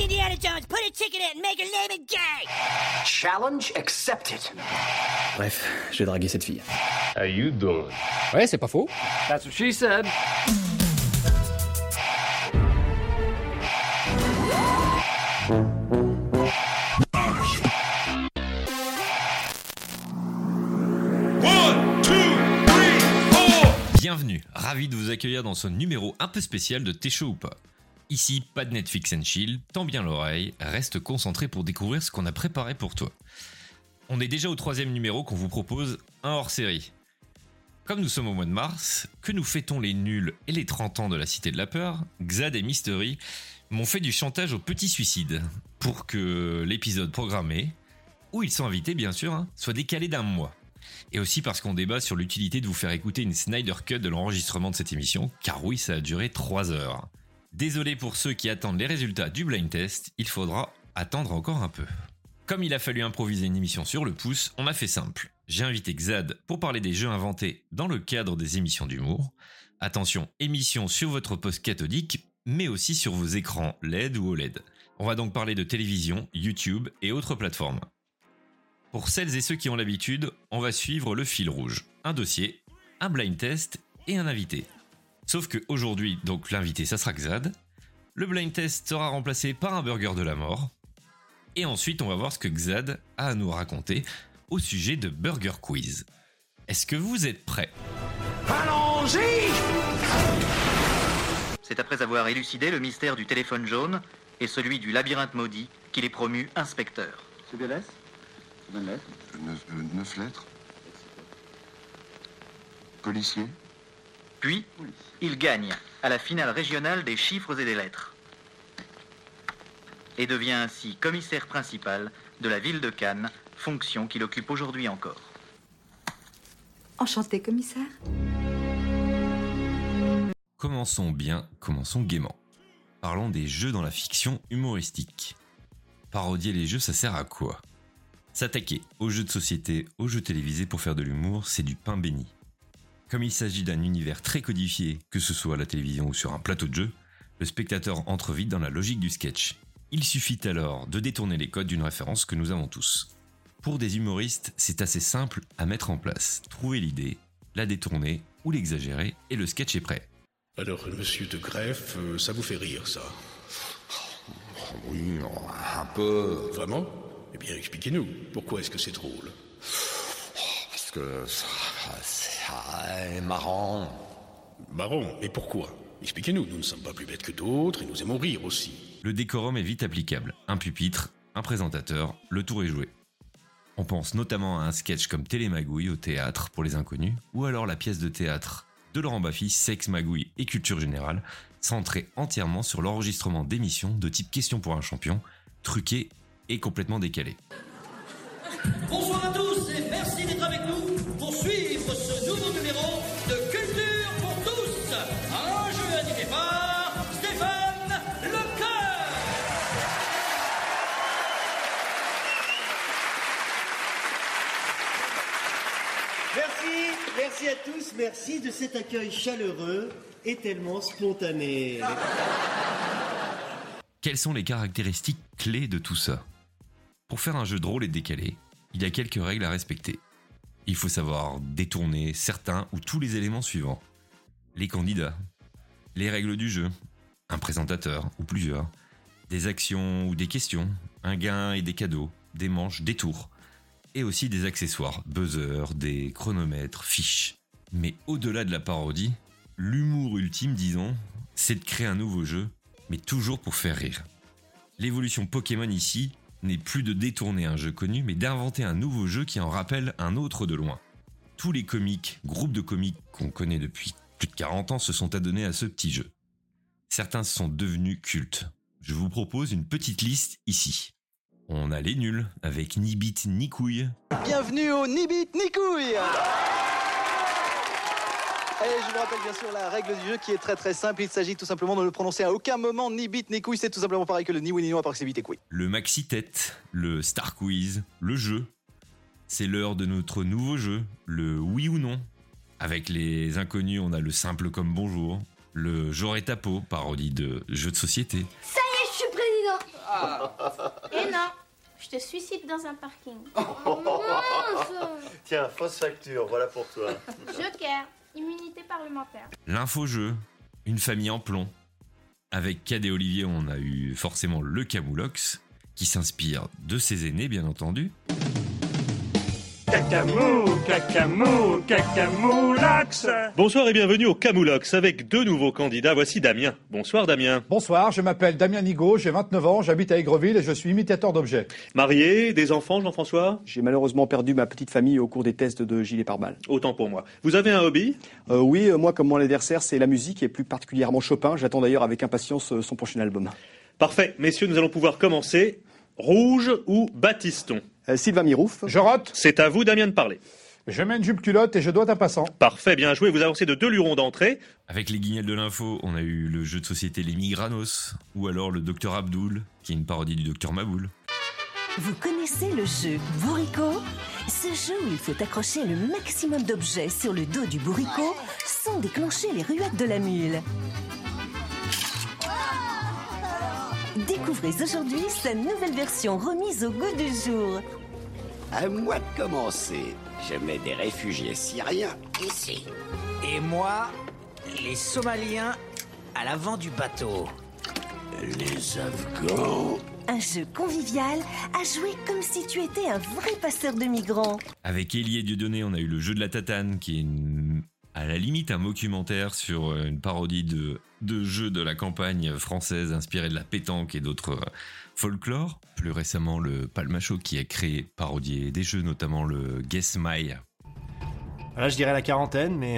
Indiana Jones, put a ticket in, make her name it gay! Challenge accepted. Bref, je vais draguer cette fille. How you doing? Ouais, c'est pas faux. That's what she said. Bienvenue, ravi de vous accueillir dans ce numéro un peu spécial de T'es chaud ou pas. Ici, pas de Netflix and chill, tends bien l'oreille, reste concentré pour découvrir ce qu'on a préparé pour toi. On est déjà au 3e numéro qu'on vous propose, un hors-série. Comme nous sommes au mois de mars, que nous fêtons les nuls et les 30 ans de la Cité de la Peur, Xad et Mystery m'ont fait du chantage au petit suicide pour que l'épisode programmé, où ils sont invités bien sûr, soit décalé d'un mois. Et aussi parce qu'on débat sur l'utilité de vous faire écouter une Snyder Cut de l'enregistrement de cette émission, car oui, ça a duré 3 heures. Désolé pour ceux qui attendent les résultats du blind test, il faudra attendre encore un peu. Comme il a fallu improviser une émission sur le pouce, on a fait simple. J'ai invité Xad pour parler des jeux inventés dans le cadre des émissions d'humour. Attention, émission sur votre poste cathodique, mais aussi sur vos écrans LED ou OLED. On va donc parler de télévision, YouTube et autres plateformes. Pour celles et ceux qui ont l'habitude, on va suivre le fil rouge. Un dossier, un blind test et un invité. Sauf qu'aujourd'hui, donc l'invité, ça sera Xad. Le blind test sera remplacé par un burger de la mort. Et ensuite, on va voir ce que Xad a à nous raconter au sujet de Burger Quiz. Est-ce que vous êtes prêts ? Allons-y! C'est après avoir élucidé le mystère du téléphone jaune et celui du labyrinthe maudit qu'il est promu inspecteur. C'est bien lettre? Bonne lettre. 9 lettres. Policier. Puis, il gagne à la finale régionale des chiffres et des lettres. Et devient ainsi commissaire principal de la ville de Cannes, fonction qu'il occupe aujourd'hui encore. Enchanté, commissaire. Commençons bien, commençons gaiement. Parlons des jeux dans la fiction humoristique. Parodier les jeux, ça sert à quoi ? S'attaquer aux jeux de société, aux jeux télévisés pour faire de l'humour, c'est du pain béni. Comme il s'agit d'un univers très codifié, que ce soit à la télévision ou sur un plateau de jeu, le spectateur entre vite dans la logique du sketch. Il suffit alors de détourner les codes d'une référence que nous avons tous. Pour des humoristes, c'est assez simple à mettre en place. Trouver l'idée, la détourner ou l'exagérer et le sketch est prêt. Alors, monsieur de Greff, ça vous fait rire, ça? Oui, un peu. Vraiment? Eh bien, expliquez-nous. Pourquoi est-ce que c'est drôle? Parce que c'est marrant. Marrant, mais pourquoi? Expliquez-nous, nous ne sommes pas plus bêtes que d'autres et nous aimons rire aussi. Le décorum est vite applicable. Un pupitre, un présentateur, le tour est joué. On pense notamment à un sketch comme Télémagouille au théâtre pour les inconnus, ou alors la pièce de théâtre de Laurent Baffy, Sexe, Magouille et Culture Générale, centrée entièrement sur l'enregistrement d'émissions de type Question pour un champion, truquées et complètement décalées. Bonsoir à tous et merci d'être avec nous pour suivre ce nouveau numéro de Culture pour tous. Un jeu animé par Stéphane Lecoeur. Merci à tous, merci de cet accueil chaleureux et tellement spontané. Quelles sont les caractéristiques clés de tout ça ? Pour faire un jeu drôle et décalé, il y a quelques règles à respecter. Il faut savoir détourner certains ou tous les éléments suivants. Les candidats, les règles du jeu, un présentateur ou plusieurs, des actions ou des questions, un gain et des cadeaux, des manches, des tours, et aussi des accessoires, buzzer, des chronomètres, fiches. Mais au-delà de la parodie, l'humour ultime, disons, c'est de créer un nouveau jeu, mais toujours pour faire rire. L'évolution Pokémon ici n'est plus de détourner un jeu connu, mais d'inventer un nouveau jeu qui en rappelle un autre de loin. Tous les comiques, groupes de comiques qu'on connaît depuis plus de 40 ans se sont adonnés à ce petit jeu. Certains sont devenus cultes. Je vous propose une petite liste ici. On a les nuls, avec ni bite ni couille. Bienvenue au ni bite ni couille. Et je vous rappelle bien sûr la règle du jeu qui est très très simple. Il s'agit tout simplement de ne prononcer à aucun moment ni bite ni couille. C'est tout simplement pareil que le ni oui ni non à part que c'est bite et couille. Le maxi tête, le star quiz, le jeu. C'est l'heure de notre nouveau jeu, le oui ou non. Avec les inconnus, on a le simple comme bonjour, le j'aurais ta peau, parodie de jeu de société. Ça y est, je suis président. Et non, je te suicide dans un parking. Tiens, fausse facture, voilà pour toi. Joker, immunité parlementaire. L'info-jeu, une famille en plomb. Avec Cad et Olivier, on a eu forcément le Camoulox, qui s'inspire de ses aînés, bien entendu. Cacamoulax. Bonsoir et bienvenue au Camoulox avec deux nouveaux candidats. Voici Damien. Bonsoir Damien. Bonsoir, je m'appelle Damien Nigaud, j'ai 29 ans, j'habite à Aigreville et je suis imitateur d'objets. Marié, des enfants Jean-François? J'ai malheureusement perdu ma petite famille au cours des tests de gilet pare-balles. Autant pour moi. Vous avez un hobby? Oui, moi comme mon anniversaire c'est la musique et plus particulièrement Chopin. J'attends d'ailleurs avec impatience son prochain album. Parfait, messieurs, nous allons pouvoir commencer. Rouge ou Baptiston? Sylvain Mirouf. Je rote. C'est à vous Damien de parler. Je mets une jupe culotte et je dois un passant. Parfait, bien joué, vous avancez de 2 lurons d'entrée. Avec les guignols de l'info, on a eu le jeu de société Les Migranos, ou alors le Dr Abdul, qui est une parodie du Dr Maboul. Vous connaissez le jeu Bourricot? Ce jeu où il faut accrocher le maximum d'objets sur le dos du bourricot sans déclencher les ruettes de la mule. Découvrez aujourd'hui sa nouvelle version remise au goût du jour. À moi de commencer. Je mets des réfugiés syriens ici. Et moi, les Somaliens à l'avant du bateau. Les Afghans. Un jeu convivial à jouer comme si tu étais un vrai passeur de migrants. Avec Élie et Dieudonné, on a eu le jeu de la tatane, qui est à la limite un documentaire sur une parodie de jeux de la campagne française inspiré de la pétanque et d'autres folklore. Plus récemment, le Palmacho qui a créé, parodié des jeux, notamment le Guess My. Là, je dirais la quarantaine, mais...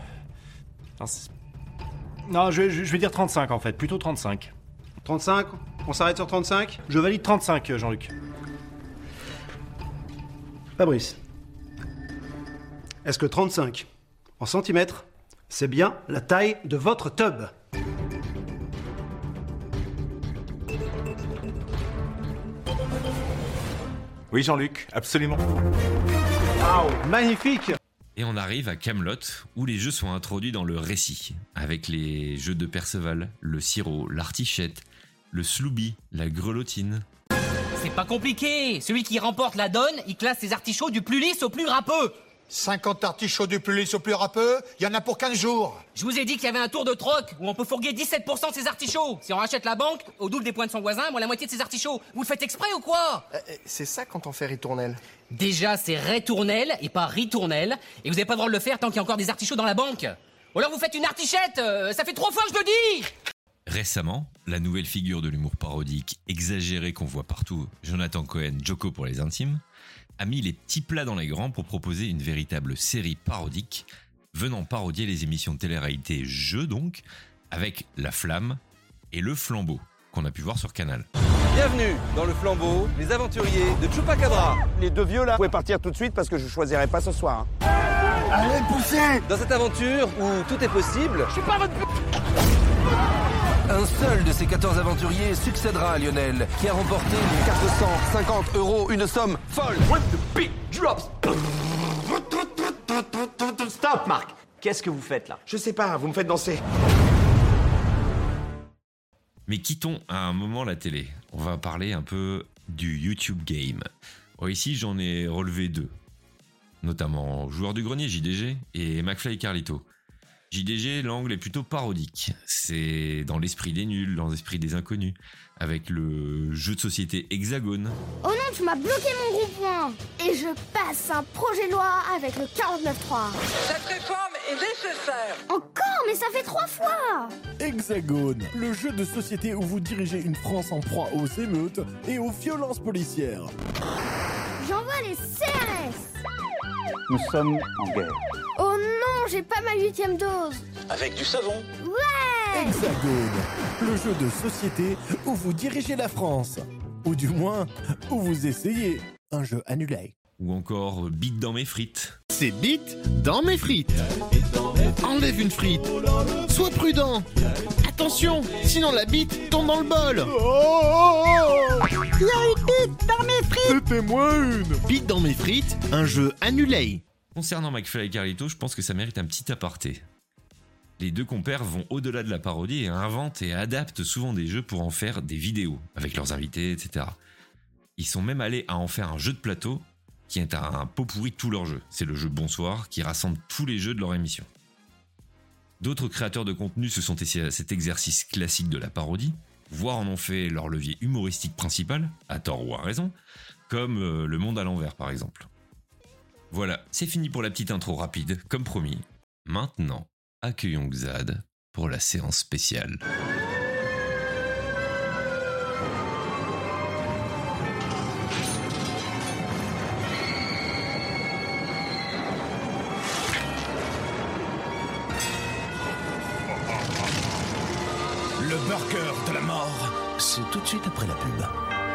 Non, je vais dire 35 en fait, plutôt 35. 35 ? On s'arrête sur 35 ? Je valide 35, Jean-Luc. Fabrice, est-ce que 35 en centimètres, c'est bien la taille de votre tub ? Oui, Jean-Luc, absolument. Waouh, magnifique! Et on arrive à Camelot, où les jeux sont introduits dans le récit, avec les jeux de Perceval, le sirop, l'artichette, le Slooby, la grelottine. C'est pas compliqué. Celui qui remporte la donne, il classe ses artichauts du plus lisse au plus râpeux. 50 artichauts du plus lisse au plus râpeux, il y en a pour 15 jours. Je vous ai dit qu'il y avait un tour de troc où on peut fourguer 17% de ses artichauts. Si on rachète la banque, au double des points de son voisin, moi la moitié de ses artichauts. Vous le faites exprès ou quoi? C'est ça quand on fait ritournelle. Déjà, c'est rétournelle et pas ritournelle. Et vous avez pas le droit de le faire tant qu'il y a encore des artichauts dans la banque. Ou alors vous faites une artichette, ça fait 3 fois que je le dis. Récemment, la nouvelle figure de l'humour parodique exagéré qu'on voit partout, Jonathan Cohen, Joko pour les intimes, a mis les petits plats dans les grands pour proposer une véritable série parodique, venant parodier les émissions de télé-réalité Jeux donc, avec La Flamme et Le Flambeau, qu'on a pu voir sur Canal. Bienvenue dans Le Flambeau, les aventuriers de Chupacabra. Les deux vieux là, vous pouvez partir tout de suite parce que je choisirai pas ce soir. Allez, poussez! Dans cette aventure où tout est possible, je suis pas votre... Un seul de ces 14 aventuriers succédera à Lionel, qui a remporté les 450 €, une somme folle. When the beat drops. Stop, Marc. Qu'est-ce que vous faites là? Je sais pas, vous me faites danser. Mais quittons à un moment la télé. On va parler un peu du YouTube Game. Bon, ici, j'en ai relevé 2. Notamment Joueur du Grenier, JDG, et McFly et Carlito. JDG, l'angle est plutôt parodique. C'est dans l'esprit des nuls, dans l'esprit des inconnus, avec le jeu de société Hexagone. Oh non, tu m'as bloqué mon rond-point. Et je passe un projet de loi avec le 49.3. Cette réforme est nécessaire. Encore, mais ça fait 3 fois. Hexagone, le jeu de société où vous dirigez une France en proie aux émeutes et aux violences policières. J'envoie les CRS. Nous sommes en guerre. Oh non, j'ai pas ma 8e dose. Avec du savon. Ouais. Hexagone, le jeu de société où vous dirigez la France. Ou du moins, où vous essayez. Un jeu annulé. Ou encore Bite dans mes frites. C'est Bite dans mes frites. Enlève une frite. Sois prudent. Attention, sinon la bite tombe dans le bol. Il y a une bite dans mes frites. C'était moi une. Bite dans mes frites, un jeu annulé. Concernant McFly et Carlito, je pense que ça mérite un petit aparté. Les deux compères vont au-delà de la parodie et inventent et adaptent souvent des jeux pour en faire des vidéos avec leurs invités, etc. Ils sont même allés à en faire un jeu de plateau qui est un pot pourri de tous leurs jeux. C'est le jeu Bonsoir qui rassemble tous les jeux de leur émission. D'autres créateurs de contenu se sont essayés à cet exercice classique de la parodie, voire en ont fait leur levier humoristique principal, à tort ou à raison, comme Le Monde à l'envers par exemple. Voilà, c'est fini pour la petite intro rapide, comme promis. Maintenant, accueillons Xad pour la séance spéciale. Le burger de la mort, c'est tout de suite après la pub.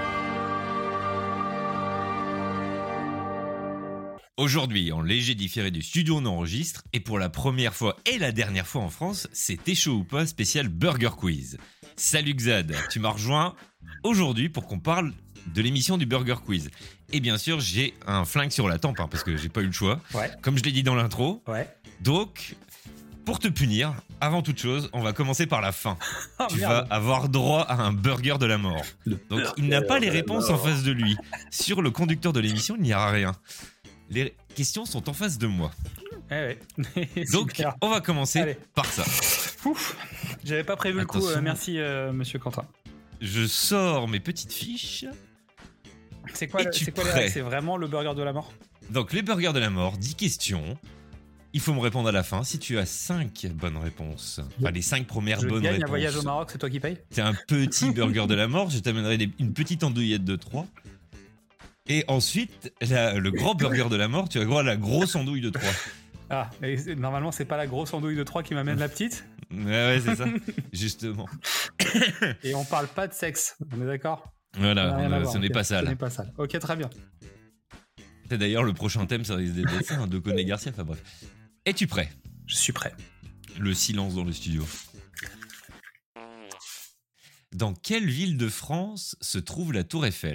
Aujourd'hui, en léger différé du studio, on enregistre, et pour la première fois et la dernière fois en France, c'est T'es chaud ou pas spécial Burger Quiz. Salut Xad, tu m'as rejoint aujourd'hui pour qu'on parle de l'émission du Burger Quiz. Et bien sûr, j'ai un flingue sur la tempe, parce que j'ai pas eu le choix, comme je l'ai dit dans l'intro. Donc, pour te punir, avant toute chose, on va commencer par la fin. Tu vas avoir droit à un burger de la mort. Donc, il n'a pas les réponses en face de lui. Sur le conducteur de l'émission, il n'y aura rien. Les questions sont en face de moi. Donc, on va commencer par ça. Ouf, j'avais pas prévu Attention. le coup. Merci, monsieur Quentin. Je sors mes petites fiches. C'est quoi les règles ? C'est vraiment le burger de la mort ? Donc, les burgers de la mort, 10 questions. Il faut me répondre à la fin. Si tu as 5 bonnes réponses, enfin les 5 premières bonnes réponses. Je gagne un voyage au Maroc, c'est toi qui paye ? C'est un petit burger de la mort. Je t'amènerai une petite andouillette de 3. Et ensuite, le grand burger de la mort, tu as droit à la grosse andouille de 3. Ah, et normalement, c'est pas la grosse andouille de 3 qui m'amène la petite ? Ouais, c'est ça, justement. Et on parle pas de sexe, on est d'accord ? Voilà, ce n'est pas sale. Ce n'est pas sale. Ok, très bien. C'est d'ailleurs le prochain thème, ça risque d'être ça, de Coné Garcia, enfin bref. Es-tu prêt ? Je suis prêt. Le silence dans le studio. Dans quelle ville de France se trouve la Tour Eiffel ?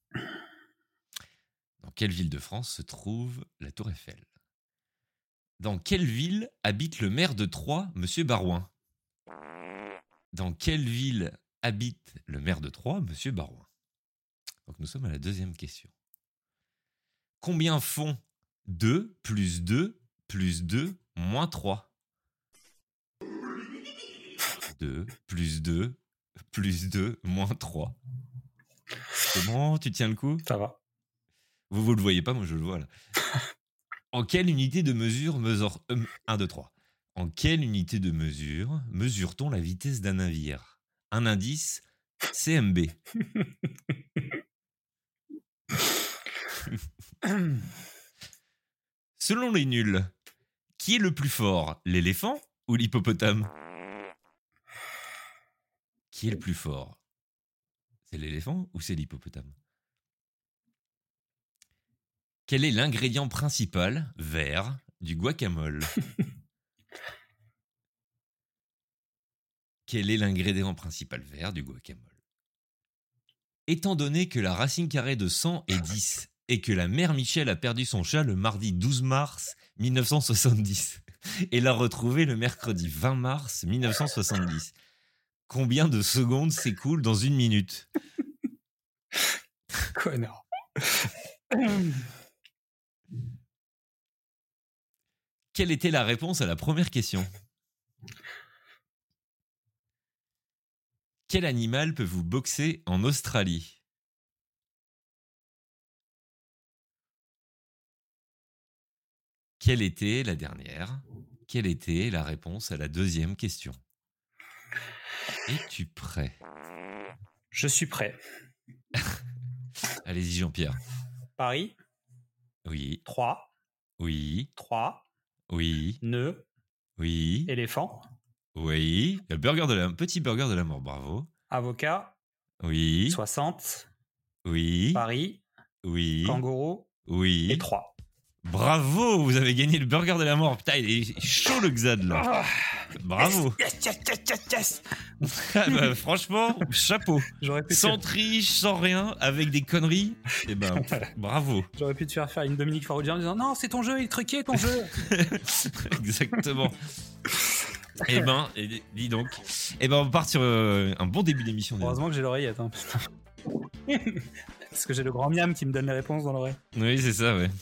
Dans quelle ville de France se trouve la Tour Eiffel ? Dans quelle ville habite le maire de Troyes, Monsieur Barouin ? Dans quelle ville habite le maire de Troyes, Monsieur Barouin ? Donc nous sommes à la deuxième question. Combien font 2 plus 2 plus 2 moins 3 ? 2 plus 2 plus 2 moins 3. C'est bon, tu tiens le coup ? Ça va. Vous le voyez pas, moi je le vois là. En quelle unité de mesure mesure 1, 2, 3. En quelle unité de mesure mesure-t-on la vitesse d'un navire ? Un indice, CMB. Selon les nuls, qui est le plus fort, l'éléphant ou l'hippopotame ? Qui est le plus fort ? C'est l'éléphant ou c'est l'hippopotame ? Quel est l'ingrédient principal, vert, du guacamole ? Quel est l'ingrédient principal vert du guacamole ? Étant donné que la racine carrée de 100 est 10 et que la mère Michel a perdu son chat le mardi 12 mars 1970 et l'a retrouvé le mercredi 20 mars 1970, combien de secondes s'écoulent dans une minute ? Connard. Quelle était la réponse à la première question ? Quel animal peut vous boxer en Australie ? Quelle était la dernière ? Quelle était la réponse à la deuxième question ? Es-tu prêt ? Je suis prêt. Allez-y Jean-Pierre. Paris. Oui. 3. Oui. 3. Oui. Nœud. Oui. Éléphant. Oui. Le petit burger de la mort, bravo. Avocat. Oui. 60. Oui. Paris. Oui. Kangourou. Oui. Et 3. Bravo, vous avez gagné le burger de la mort. Putain, il est chaud le Xad là. Bravo. Yes. Ah bah, franchement, chapeau. Sans pu triche, sans rien, avec des conneries. Eh ben, bravo. J'aurais pu te faire une Dominique Farrugia en disant non, c'est ton jeu, il est truqué ton jeu. Exactement. Eh ben, dis donc. Eh ben, on part sur un bon début d'émission. Heureusement que j'ai l'oreillette. Hein. Parce que j'ai le grand miam qui me donne les réponses dans l'oreille. Oui, c'est ça, ouais.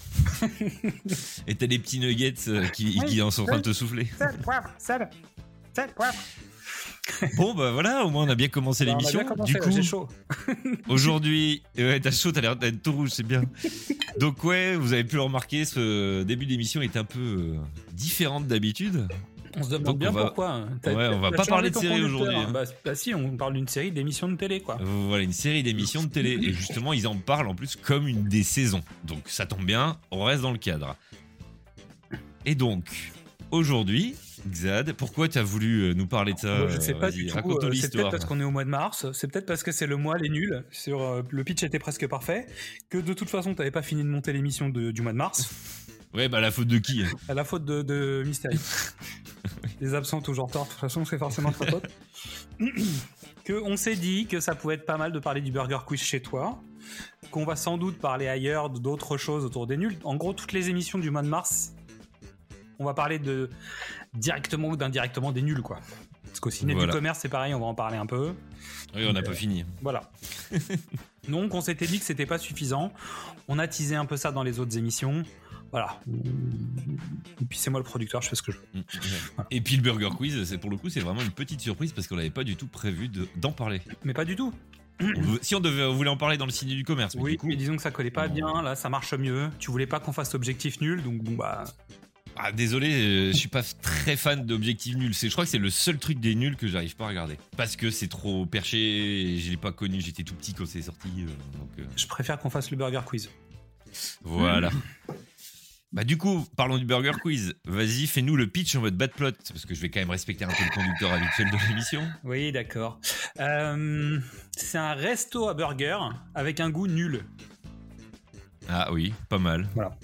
Et t'as des petits nuggets qui en sont en train de te souffler. Sel, poivre, sel, poivre. Bon, bah voilà, au moins on a bien commencé l'émission. Du coup, j'ai chaud. Aujourd'hui, ouais, t'as chaud, t'as l'air d'être tout rouge, c'est bien. Donc ouais, vous avez pu le remarquer, ce début d'émission est un peu différent d'habitude. On se demande bien pourquoi. Ouais, on va pas parler de série aujourd'hui. Hein. Bah si, on parle d'une série d'émissions de télé, quoi. Voilà, une série d'émissions de télé. Et justement, ils en parlent en plus comme une des saisons. Donc ça tombe bien, on reste dans le cadre. Et donc, aujourd'hui, Xad, pourquoi tu as voulu nous parler de ça? Je sais pas du tout. C'est peut-être parce qu'on est au mois de mars, c'est peut-être parce que c'est le mois les nuls, le pitch était presque parfait, que de toute façon t'avais pas fini de monter l'émission du mois de mars. Ouais, bah la faute de qui? À la faute de Mystery. Les absents toujours tort, de toute façon c'est forcément sa faute. On s'est dit que ça pouvait être pas mal de parler du Burger Quiz chez toi, qu'on va sans doute parler ailleurs d'autres choses autour des nuls. En gros, toutes les émissions du mois de mars, on va parler directement ou d'indirectement des nuls, quoi. Parce qu'au ciné du commerce, c'est pareil, on va en parler un peu. Oui, on n'a pas fini. Voilà. Donc, on s'était dit que c'était pas suffisant. On a teasé un peu ça dans les autres émissions. Voilà. Et puis c'est moi le producteur, je fais ce que je veux. Voilà. Et puis le Burger Quiz, pour le coup, c'est vraiment une petite surprise parce qu'on n'avait pas du tout prévu d'en parler. Mais pas du tout. Si on voulait en parler dans le ciné du commerce. Oui, mais disons que ça collait pas bien. Là, ça marche mieux. Tu voulais pas qu'on fasse objectif nul, donc bon bah. Ah, désolé, je suis pas très fan d'objectifs nuls. Je crois que c'est le seul truc des nuls que j'arrive pas à regarder. Parce que c'est trop perché, et je l'ai pas connu, j'étais tout petit quand c'est sorti. Je préfère qu'on fasse le Burger Quiz. Voilà. Bah du coup, parlons du Burger Quiz. Vas-y, fais-nous le pitch en mode bad plot, parce que je vais quand même respecter un peu le conducteur habituel de l'émission. Oui, d'accord. C'est un resto à burger avec un goût nul. Ah oui, pas mal. Voilà.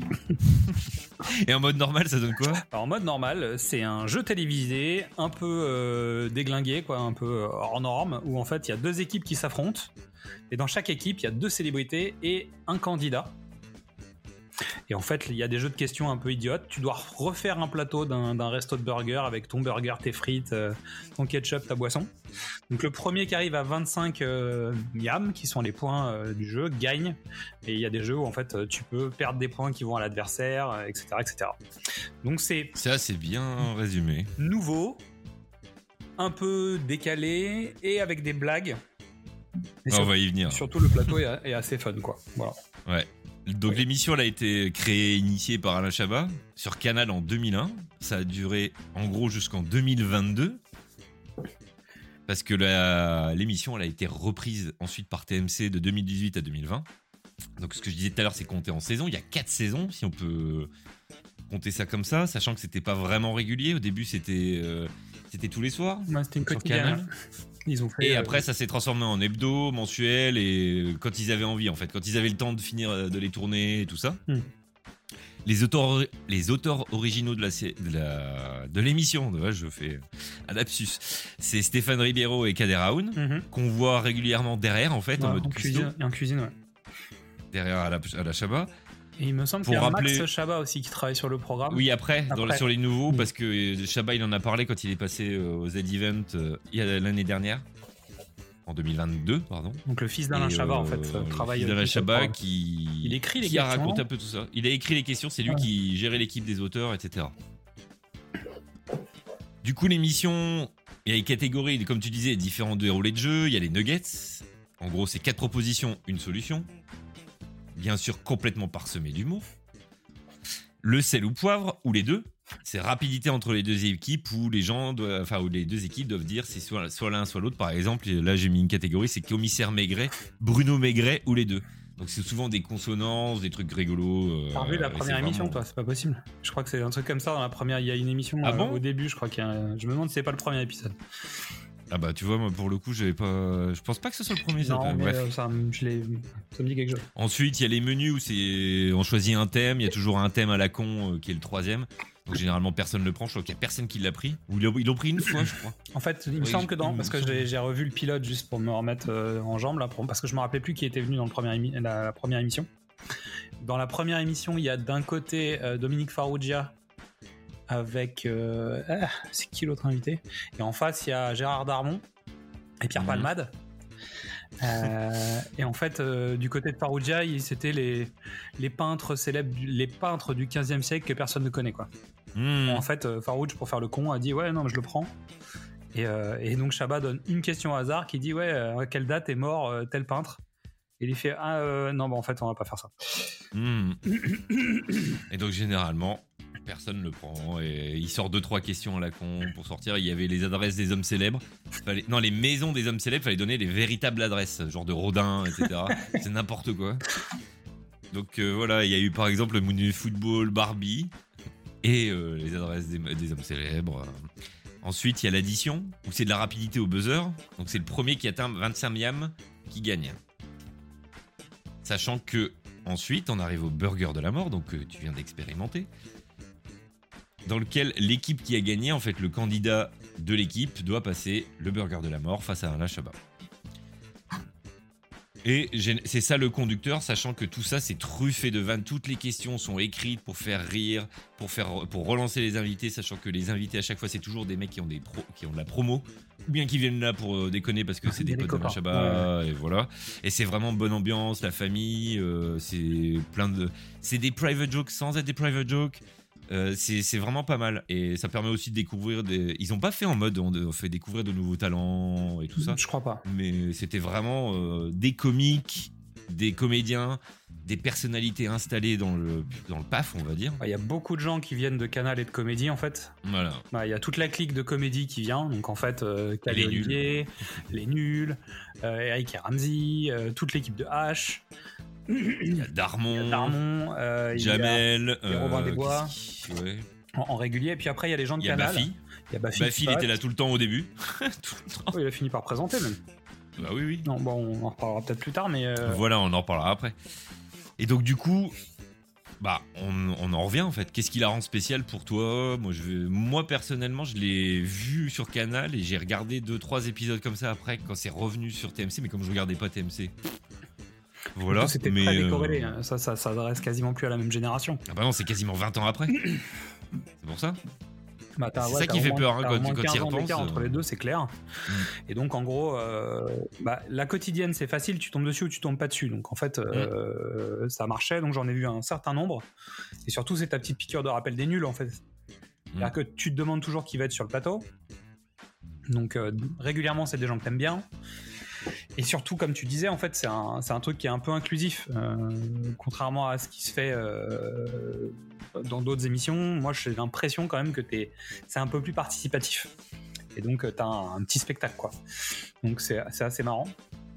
Et en mode normal, ça donne quoi? Alors, en mode normal, c'est un jeu télévisé un peu déglingué, quoi, un peu hors norme, où en fait il y a deux équipes qui s'affrontent, et dans chaque équipe il y a deux célébrités et un candidat. Et en fait, il y a des jeux de questions un peu idiotes. Tu dois refaire un plateau d'un resto de burger avec ton burger, tes frites, ton ketchup, ta boisson. Donc le premier qui arrive à 25 yam, qui sont les points du jeu, gagne. Et il y a des jeux où en fait tu peux perdre des points qui vont à l'adversaire, etc., etc. Donc ça, c'est bien résumé. Nouveau, un peu décalé et avec des blagues. On va y venir. Surtout le plateau est assez fun, quoi. Voilà. Ouais. Donc l'émission elle a été créée, initiée par Alain Chabat sur Canal en 2001. Ça a duré en gros jusqu'en 2022. Parce que l'émission elle a été reprise ensuite par TMC de 2018 à 2020. Donc ce que je disais tout à l'heure, c'est compté en saison. Il y a 4 saisons, si on peut compter ça comme ça, sachant que c'était pas vraiment régulier. Au début c'était tous les soirs. Ouais, c'était une quotidienne. Ils ont fait, et après ça s'est transformé en hebdo, mensuel, et quand ils avaient envie en fait, quand ils avaient le temps de finir de les tourner et tout ça. Les auteurs originaux de l'émission, je fais un lapsus, c'est Stéphane Ribeiro et Kader Aoun, qu'on voit régulièrement derrière en fait, en mode cuisine. En cuisine, ouais. Derrière à la Chabat. Et il me semble qu'il y a Max Chabat aussi qui travaille sur le programme. Oui, après. Sur les nouveaux, parce que Chabat il en a parlé quand il est passé au Z-Event l'année dernière, en 2022, pardon. Donc le fils d'Alain Chabat en fait travaille. Le fils d'Alain Chabat qui écrit les questions. A raconté un peu tout ça. Il a écrit les questions, c'est lui qui gérait l'équipe des auteurs, etc. Du coup, l'émission, il y a les catégories, comme tu disais, différents déroulés de jeu. Il y a les nuggets. En gros, c'est 4 propositions, une solution. Bien sûr, complètement parsemé d'humour. Le sel ou poivre, ou les deux. C'est rapidité entre les deux équipes où où les deux équipes doivent dire c'est soit l'un, soit l'autre. Par exemple, là j'ai mis une catégorie, c'est commissaire Maigret, Bruno Maigret ou les deux. Donc c'est souvent des consonances, des trucs rigolos. T'as revu la première émission, toi? C'est pas possible. Je crois que c'est un truc comme ça dans la première. Il y a une émission au début, je crois qu'il y a. Je me demande si c'est pas le premier épisode. Ah bah tu vois, moi pour le coup je pense pas que ce soit le premier. Non, mais bref. Ça me dit quelque chose. Ensuite il y a les menus où on choisit un thème, il y a toujours un thème à la con qui est le troisième. Donc généralement personne ne le prend, je crois qu'il y a personne qui l'a pris. Ou ils l'ont pris une fois, je crois. En fait, il me semble que parce que j'ai revu le pilote juste pour me remettre en jambe là, parce que je me rappelais plus qui était venu dans la première émission. Dans la première émission, il y a d'un côté Dominique Farrugia avec c'est qui l'autre invité? Et en face il y a Gérard Darmon et Pierre Palmade. Et en fait du côté de Farouja c'était les peintres célèbres, les peintres du 15e siècle que personne ne connaît quoi. En fait Farouj pour faire le con a dit ouais non mais je le prends. Et donc Chabat donne une question au hasard qui dit ouais à quelle date est mort tel peintre, et il fait non bah en fait on va pas faire ça. Et donc généralement personne le prend et il sort 2-3 questions à la con pour sortir. Il y avait les adresses des hommes célèbres, les maisons des hommes célèbres, fallait donner les véritables adresses, genre de Rodin, etc. C'est n'importe quoi. Donc voilà, il y a eu par exemple le Moon Football Barbie et les adresses des hommes célèbres. Ensuite, il y a l'addition, où c'est de la rapidité au buzzer. Donc c'est le premier qui atteint 25 miams qui gagne. Sachant que ensuite, on arrive au burger de la mort, donc tu viens d'expérimenter, dans lequel l'équipe qui a gagné, en fait, le candidat de l'équipe doit passer le burger de la mort face à Alain Chabat. Et c'est ça le conducteur, sachant que tout ça c'est truffé de vannes. Toutes les questions sont écrites pour faire rire, pour relancer les invités, sachant que les invités à chaque fois c'est toujours des mecs qui ont de la promo, ou bien qui viennent là pour déconner parce que c'est des potes de Chabat, et voilà. Et c'est vraiment bonne ambiance, la famille, c'est des private jokes sans être des private jokes. C'est vraiment pas mal et ça permet aussi de découvrir ils ont pas fait en mode on fait découvrir de nouveaux talents et tout ça, je crois pas, mais c'était vraiment des comiques, des comédiens, des personnalités installées dans le PAF, on va dire. Il y a beaucoup de gens qui viennent de Canal et de comédie en fait. Voilà. Il y a toute la clique de comédie qui vient, donc en fait Calais Olivier, les nuls, Eric et Ramsey, toute l'équipe de H. Il y a Darmon, Jamel, il y a Robin Desbois en régulier, et puis après il y a les gens de Canal. Il y a Baffy il était là tout le temps au début. Tout le temps. Il a fini par présenter même. Bah oui. Non, bon, on en reparlera peut-être plus tard, mais voilà, on en reparlera après. Et donc du coup, bah on en revient en fait. Qu'est-ce qui la rend spéciale pour toi? Moi personnellement, je l'ai vu sur Canal et j'ai regardé 2-3 épisodes comme ça après quand c'est revenu sur TMC, mais comme je regardais pas TMC. Voilà, c'était très décorrélé, ça s'adresse quasiment plus à la même génération. Ah bah non, c'est quasiment 20 ans après. C'est pour ça. Bah, c'est ça qui fait peur quand tu y repenses. Entre les deux, c'est clair. Et donc en gros, la quotidienne c'est facile, tu tombes dessus ou tu tombes pas dessus. Donc en fait, ça marchait, donc j'en ai vu un certain nombre. Et surtout, c'est ta petite piqûre de rappel des nuls en fait. C'est-à-dire que tu te demandes toujours qui va être sur le plateau. Donc régulièrement, c'est des gens que t'aimes bien. Et surtout, comme tu disais, en fait, c'est un truc qui est un peu inclusif, contrairement à ce qui se fait dans d'autres émissions. Moi, j'ai l'impression quand même que c'est un peu plus participatif. Et donc, t'as un petit spectacle, quoi. Donc, c'est assez marrant.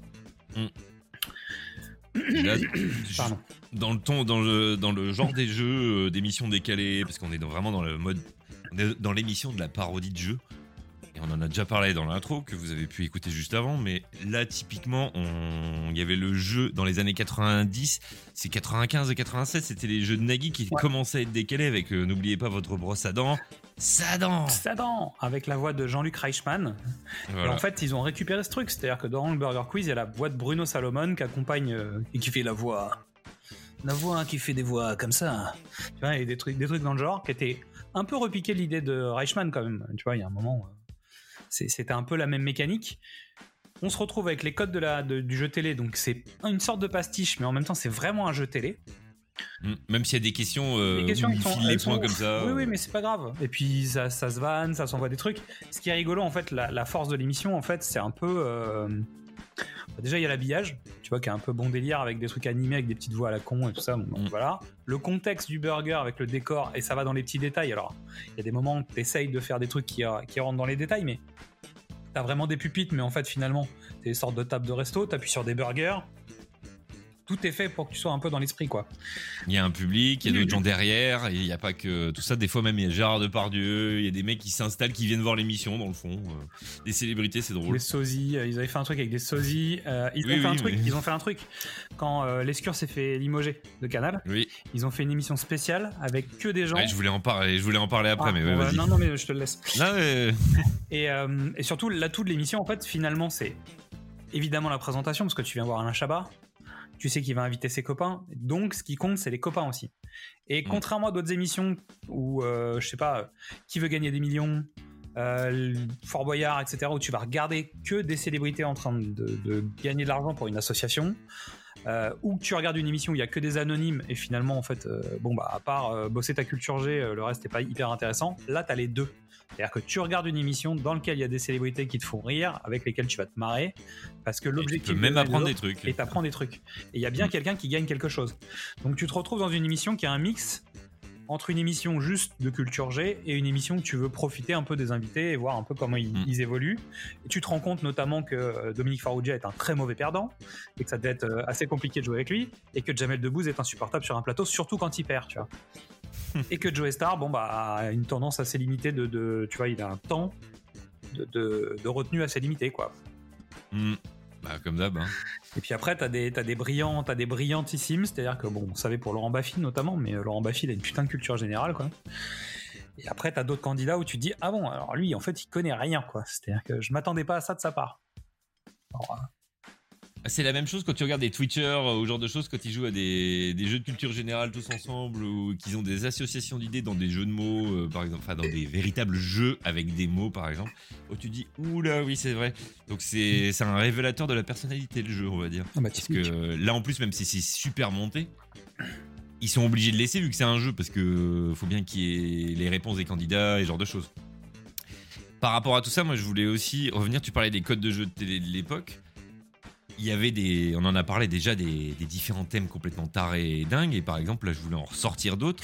Là, dans le genre des jeux, d'émissions décalées, parce qu'on est vraiment dans le mode, on est dans l'émission de la parodie de jeu. Et on en a déjà parlé dans l'intro que vous avez pu écouter juste avant, mais là typiquement il y avait le jeu dans les années 90, c'est 95 et 87, c'était les jeux de Nagui qui commençaient à être décalés avec n'oubliez pas votre brosse à dents, Sadan, avec la voix de Jean-Luc Reichmann. Voilà. Et en fait ils ont récupéré ce truc, c'est-à-dire que dans le Burger Quiz il y a la voix de Bruno Salomon qui accompagne et qui fait la voix qui fait des voix comme ça, tu vois, et des trucs dans le genre qui étaient un peu repiqué l'idée de Reichmann quand même, tu vois, il y a un moment c'était un peu la même mécanique. On se retrouve avec les codes du jeu télé, donc c'est une sorte de pastiche, mais en même temps c'est vraiment un jeu télé. Même s'il y a des questions où il file les points comme ça. Oui, mais c'est pas grave. Et puis ça se vanne, ça s'envoie des trucs. Ce qui est rigolo, en fait, la force de l'émission, en fait, c'est un peu... Déjà, il y a l'habillage, tu vois, qui est un peu bon délire avec des trucs animés, avec des petites voix à la con et tout ça. Donc, voilà. Le contexte du burger avec le décor, et ça va dans les petits détails. Alors, il y a des moments où tu essayes de faire des trucs qui rentrent dans les détails, mais t'as vraiment des pupitres, mais en fait, finalement, c'est des sortes de tables de resto, t'appuies sur des burgers. Tout est fait pour que tu sois un peu dans l'esprit, quoi. Il y a un public, il y a d'autres gens derrière, et il n'y a pas que tout ça. Des fois même, il y a Gérard Depardieu, il y a des mecs qui s'installent, qui viennent voir l'émission, dans le fond. Des célébrités, c'est drôle. Des sosies, ils avaient fait un truc avec des sosies. Ils ont fait un truc quand Lescure s'est fait limoger de Canal. Oui. Ils ont fait une émission spéciale avec que des gens. Ouais, je voulais en parler après, mais vas-y. Non, mais je te le laisse. Non, mais... et surtout, l'atout de l'émission, en fait, finalement, c'est évidemment la présentation, parce que tu viens voir Alain Chabat. tu sais qu'il va inviter ses copains, donc ce qui compte c'est les copains aussi. Et contrairement à d'autres émissions où je sais pas, Qui veut gagner des millions, Fort Boyard, etc., où tu vas regarder que des célébrités en train de gagner de l'argent pour une association, ou que tu regardes une émission où il y a que des anonymes et finalement en fait à part bosser ta culture G, le reste n'est pas hyper intéressant. Là t'as les deux, c'est-à-dire que tu regardes une émission dans laquelle il y a des célébrités qui te font rire, avec lesquelles tu vas te marrer, parce que l'objectif, tu peux même apprendre des trucs, et t'apprends des trucs, et il y a bien quelqu'un qui gagne quelque chose. Donc tu te retrouves dans une émission qui a un mix entre une émission juste de culture G et une émission où tu veux profiter un peu des invités et voir un peu comment ils évoluent. Et tu te rends compte notamment que Dominique Farrugia est un très mauvais perdant et que ça devait être assez compliqué de jouer avec lui, et que Jamel Debbouze est insupportable sur un plateau, surtout quand il perd, tu vois. Et que Joey Star, a une tendance assez limitée tu vois, il a un temps de retenue assez limité, quoi. Comme d'hab. Hein. Et puis après, t'as des brillantissimes, c'est-à-dire que on savait pour Laurent Baffy notamment, mais Laurent Baffy il a une putain de culture générale, quoi. Et après, t'as d'autres candidats où tu te dis, ah bon, alors lui, en fait, il connaît rien, quoi. C'est-à-dire que je m'attendais pas à ça de sa part. Alors, c'est la même chose quand tu regardes des Twitchers ou genre de choses, quand ils jouent à des jeux de culture générale tous ensemble, ou qu'ils ont des associations d'idées dans des jeux de mots, par exemple, enfin dans des véritables jeux avec des mots, par exemple, où tu dis oula, oui, c'est vrai. Donc c'est un révélateur de la personnalité, le jeu, on va dire. Parce que là, en plus, même si c'est super monté, ils sont obligés de laisser vu que c'est un jeu, parce que faut bien qu'il y ait les réponses des candidats et ce genre de choses. Par rapport à tout ça, moi, je voulais aussi revenir. Tu parlais des codes de jeu de télé de l'époque. Il y avait on en a parlé déjà, des différents thèmes complètement tarés et dingues, et par exemple là je voulais en ressortir d'autres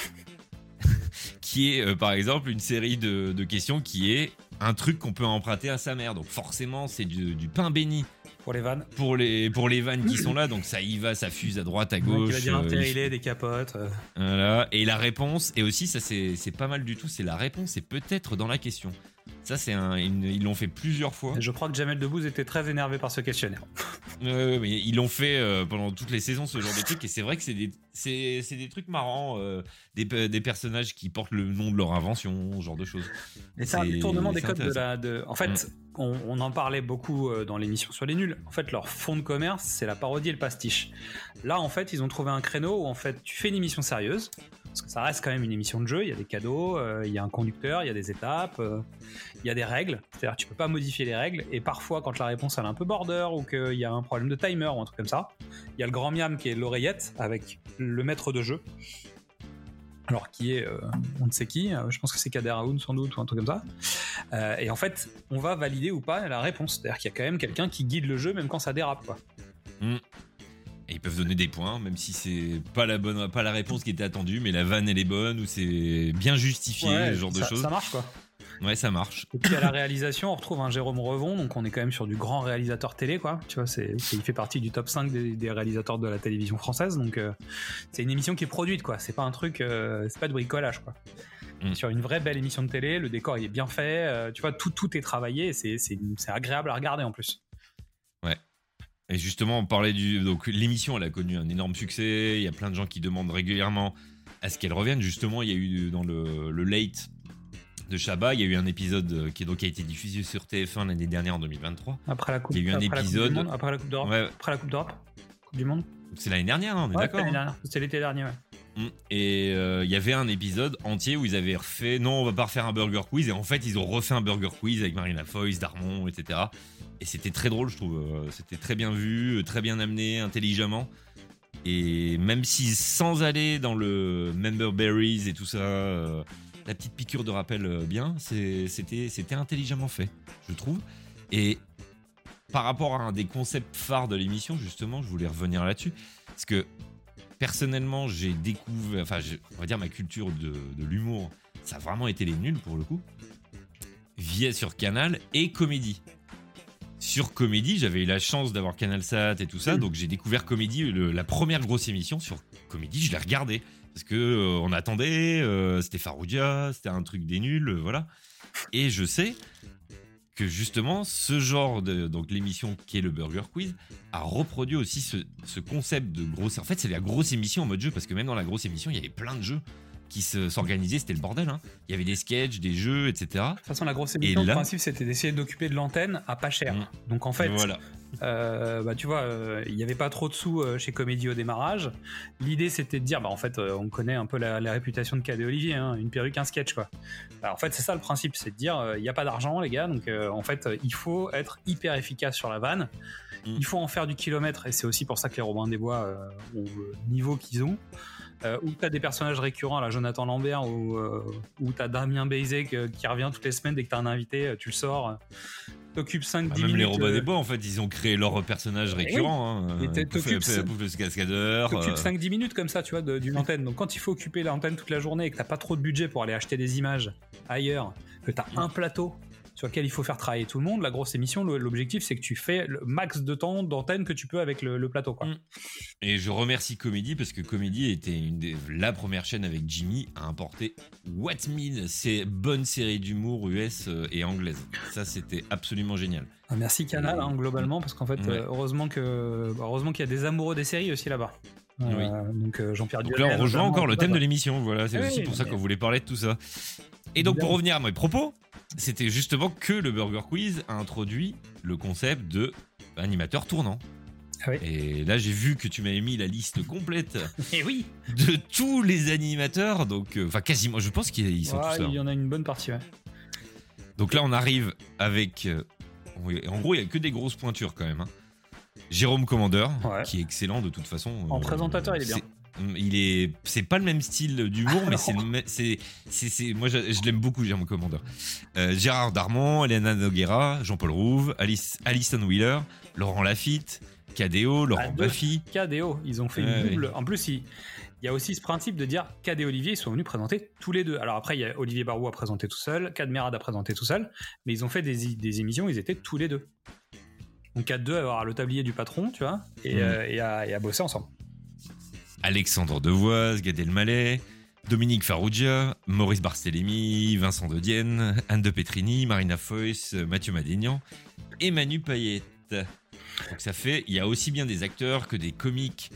qui est par exemple une série de questions qui est un truc qu'on peut emprunter à sa mère, donc forcément c'est du pain béni pour les vannes, pour les vannes qui sont là, donc ça y va, ça fuse à droite à gauche, il va dire un terrilet, des capotes, voilà. Et la réponse, et aussi ça c'est pas mal du tout, c'est la réponse est peut-être dans la question. Ça, ils l'ont fait plusieurs fois. Je crois que Jamel Debbouze était très énervé par ce questionnaire. Mais ils l'ont fait pendant toutes les saisons, ce genre de trucs, et c'est vrai que c'est des trucs marrants, des personnages qui portent le nom de leur invention, ce genre de choses. Et c'est un détournement des codes En fait, on en parlait beaucoup dans l'émission sur les nuls. En fait, leur fond de commerce, c'est la parodie et le pastiche. Là, en fait, ils ont trouvé un créneau où en fait, tu fais une émission sérieuse, parce que ça reste quand même une émission de jeu, il y a des cadeaux, il y a un conducteur, il y a des étapes, il y a des règles, c'est-à-dire que tu peux pas modifier les règles, et parfois quand la réponse elle est un peu border ou qu'il y a un problème de timer ou un truc comme ça, il y a le grand miam qui est l'oreillette avec le maître de jeu, alors qui est on ne sait qui, je pense que c'est Kader Aoun sans doute ou un truc comme ça, et en fait on va valider ou pas la réponse, c'est-à-dire qu'il y a quand même quelqu'un qui guide le jeu même quand ça dérape, quoi. Et ils peuvent donner des points, même si c'est pas la réponse qui était attendue, mais la vanne elle est bonne, ou c'est bien justifié, ce genre de choses. Ça marche, quoi. Ouais, ça marche. Et puis à la réalisation, on retrouve un Jérôme Revon, donc on est quand même sur du grand réalisateur télé, quoi. Tu vois, il fait partie du top 5 des réalisateurs de la télévision française, donc c'est une émission qui est produite, quoi. C'est pas un truc, c'est pas de bricolage, quoi. Sur une vraie belle émission de télé, le décor il est bien fait, tu vois, tout est travaillé, et c'est agréable à regarder en plus. Ouais. Et justement, on parlait donc l'émission, elle a connu un énorme succès. Il y a plein de gens qui demandent régulièrement à ce qu'elle revienne. Justement, il y a eu dans le Late de Chabat, il y a eu un épisode qui a été diffusé sur TF1 l'année dernière en 2023. Après la Coupe. Il y a eu un épisode après la Coupe d'Europe. Ouais. Après la Coupe d'Europe. Coupe du Monde. C'est l'année dernière, on est d'accord. C'était l'été dernier, ouais. Et il y avait un épisode entier où ils avaient refait. Non, on va pas refaire un burger quiz. Et en fait, ils ont refait un burger quiz avec Marina Foïs, Darmon, etc. Et c'était très drôle, je trouve. C'était très bien vu, très bien amené, intelligemment. Et même si sans aller dans le Member Berries et tout ça, la petite piqûre de rappel bien, c'était intelligemment fait, je trouve. Et par rapport à un des concepts phares de l'émission, justement, je voulais revenir là-dessus. Parce que personnellement, j'ai découvert, on va dire ma culture de l'humour, ça a vraiment été les nuls pour le coup, via sur Canal et Comédie. Sur Comédie, j'avais eu la chance d'avoir CanalSat et tout ça, donc j'ai découvert Comédie, la première grosse émission sur Comédie, je l'ai regardée parce que on attendait, c'était Farrugia, c'était un truc des nuls, voilà. Et je sais que justement ce genre donc l'émission qui est le Burger Quiz a reproduit aussi ce concept de grosse. En fait, c'est la grosse émission en mode jeu, parce que même dans la grosse émission, il y avait plein de jeux qui s'organisaient, c'était le bordel, hein. Il y avait des sketchs, des jeux, etc. De toute façon, la grosse émission, le principe, c'était d'essayer d'occuper de l'antenne à pas cher. Donc en fait, voilà. tu vois, il n'y avait pas trop de sous chez Comédie au démarrage. L'idée, c'était de dire, en fait, on connaît un peu la réputation de Cadet Olivier, hein, une perruque, un sketch, quoi. En fait, c'est ça le principe, c'est de dire, il n'y a pas d'argent, les gars, donc en fait, il faut être hyper efficace sur la vanne. Il faut en faire du kilomètre, et c'est aussi pour ça que les Robins des Bois ont le niveau qu'ils ont. Où t'as des personnages récurrents, là, Jonathan Lambert, où t'as Damien Bézé qui revient toutes les semaines, dès que t'as un invité, tu le sors, t'occupes 5-10 minutes. Même les Robins des Bois, en fait, ils ont créé leur personnage récurrent. Oui. Hein. T'occupes 5-10 minutes comme ça, tu vois, d'une antenne. Donc quand il faut occuper l'antenne toute la journée et que t'as pas trop de budget pour aller acheter des images ailleurs, que t'as un plateau sur lequel il faut faire travailler tout le monde, la grosse émission, l'objectif c'est que tu fais le max de temps d'antenne que tu peux avec le plateau, quoi. Et je remercie Comédie parce que Comédie était la première chaîne avec Jimmy à importer What Mean, ces bonnes séries d'humour US et anglaises. Ça, c'était absolument génial. Merci Canal, globalement, parce qu'en fait, heureusement qu'il y a des amoureux des séries aussi là-bas. Oui. Donc Jean-Pierre Dionnet. Donc là, on rejoint encore le thème de l'émission. Voilà, c'est aussi pour ça qu'on voulait parler de tout ça. Et donc, pour revenir à mes propos, c'était justement que le Burger Quiz a introduit le concept de animateur tournant. Et là, j'ai vu que tu m'avais mis la liste complète de tous les animateurs, donc enfin quasiment, je pense qu'ils sont tous là. Il y en a une bonne partie, ouais. Donc là, on arrive avec, en gros, il y a que des grosses pointures quand même. Hein. Jérôme Commandeur, qui est excellent de toute façon. En présentateur, il est bien. C'est pas le même style d'humour, mais moi je l'aime beaucoup, Jérôme Commandeur. Gérard Darmon, Elena Noguera, Jean-Paul Rouve, Alison Wheeler, Laurent Lafitte, KDO, Laurent Baffy. KDO, ils ont fait une double. En plus, il y a aussi ce principe de dire Cad et Olivier, ils sont venus présenter tous les deux. Alors après, il y a Olivier Barou à présenter tout seul, Cad Merad a présenté tout seul, mais ils ont fait des émissions, ils étaient tous les deux. Donc Cad 2 à avoir le tablier du patron, tu vois, et à bosser ensemble. Alexandre Devoise, Gad Elmaleh, Dominique Farrugia, Maurice Barthélémy, Vincent Dedienne, Anne de Petrini, Marina Foïs, Mathieu Madénian et Manu Payette. Donc ça fait, il y a aussi bien des acteurs que des comiques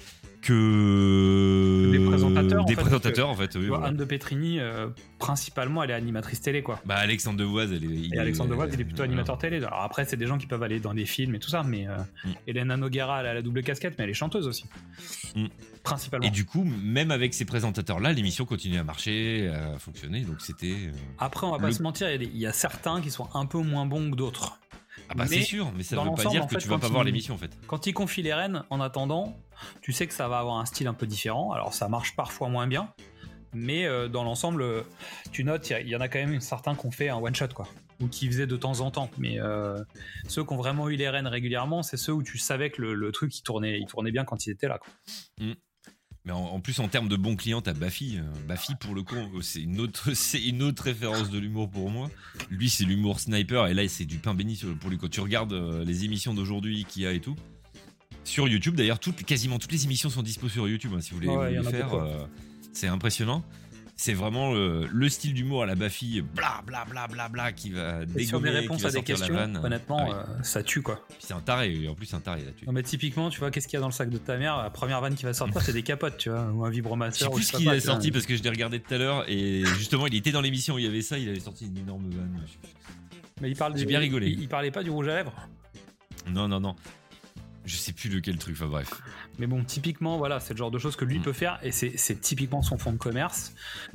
que des présentateurs en fait. Oui, Anne de Petrini, principalement, elle est animatrice télé, quoi. Bah Alexandre Devoise, il est plutôt animateur télé. Alors après, c'est des gens qui peuvent aller dans des films et tout ça, mais Elena Noguera, elle a la double casquette, mais elle est chanteuse aussi. Principalement. Et du coup, même avec ces présentateurs-là, l'émission continue à marcher, à fonctionner, donc c'était... Après, on va pas se mentir, il y a certains qui sont un peu moins bons que d'autres. Ah bah c'est sûr, mais ça veut pas dire que tu vas pas voir l'émission en fait. Quand ils confient les rênes, en attendant, tu sais que ça va avoir un style un peu différent. Alors ça marche parfois moins bien, mais dans l'ensemble, tu notes, il y en a quand même certains qui ont fait un one shot, quoi, ou qui faisaient de temps en temps. Mais ceux qui ont vraiment eu les rênes régulièrement, c'est ceux où tu savais que le truc il tournait bien quand ils étaient là, quoi. Mais en plus, en termes de bons clients, t'as Baffy. Baffy, pour le coup, c'est une autre référence de l'humour pour moi. Lui, c'est l'humour sniper, et là, c'est du pain béni pour lui. Quand tu regardes les émissions d'aujourd'hui qu'il y a et tout, sur YouTube, d'ailleurs, quasiment toutes les émissions sont dispo sur YouTube, hein, si vous voulez les faire. C'est impressionnant. C'est vraiment le style d'humour à la Baffy, bla bla bla bla bla, qui va dégommer, sur des réponses à des questions, honnêtement, ça tue, quoi. Puis c'est un taré, en plus c'est un taré là-dessus. Non mais typiquement, tu vois, qu'est-ce qu'il y a dans le sac de ta mère? La première vanne qui va sortir, c'est des capotes, tu vois, ou un vibromasseur. Je sais plus ce qu'il a sorti parce que je l'ai regardé tout à l'heure et justement, il était dans l'émission où il y avait ça, il avait sorti une énorme vanne. Mais j'ai bien rigolé. Il parlait pas du rouge à lèvres? Non. Je sais plus lequel truc, enfin bref. Mais bon, typiquement, voilà, c'est le genre de choses que lui peut faire et c'est typiquement son fond de commerce.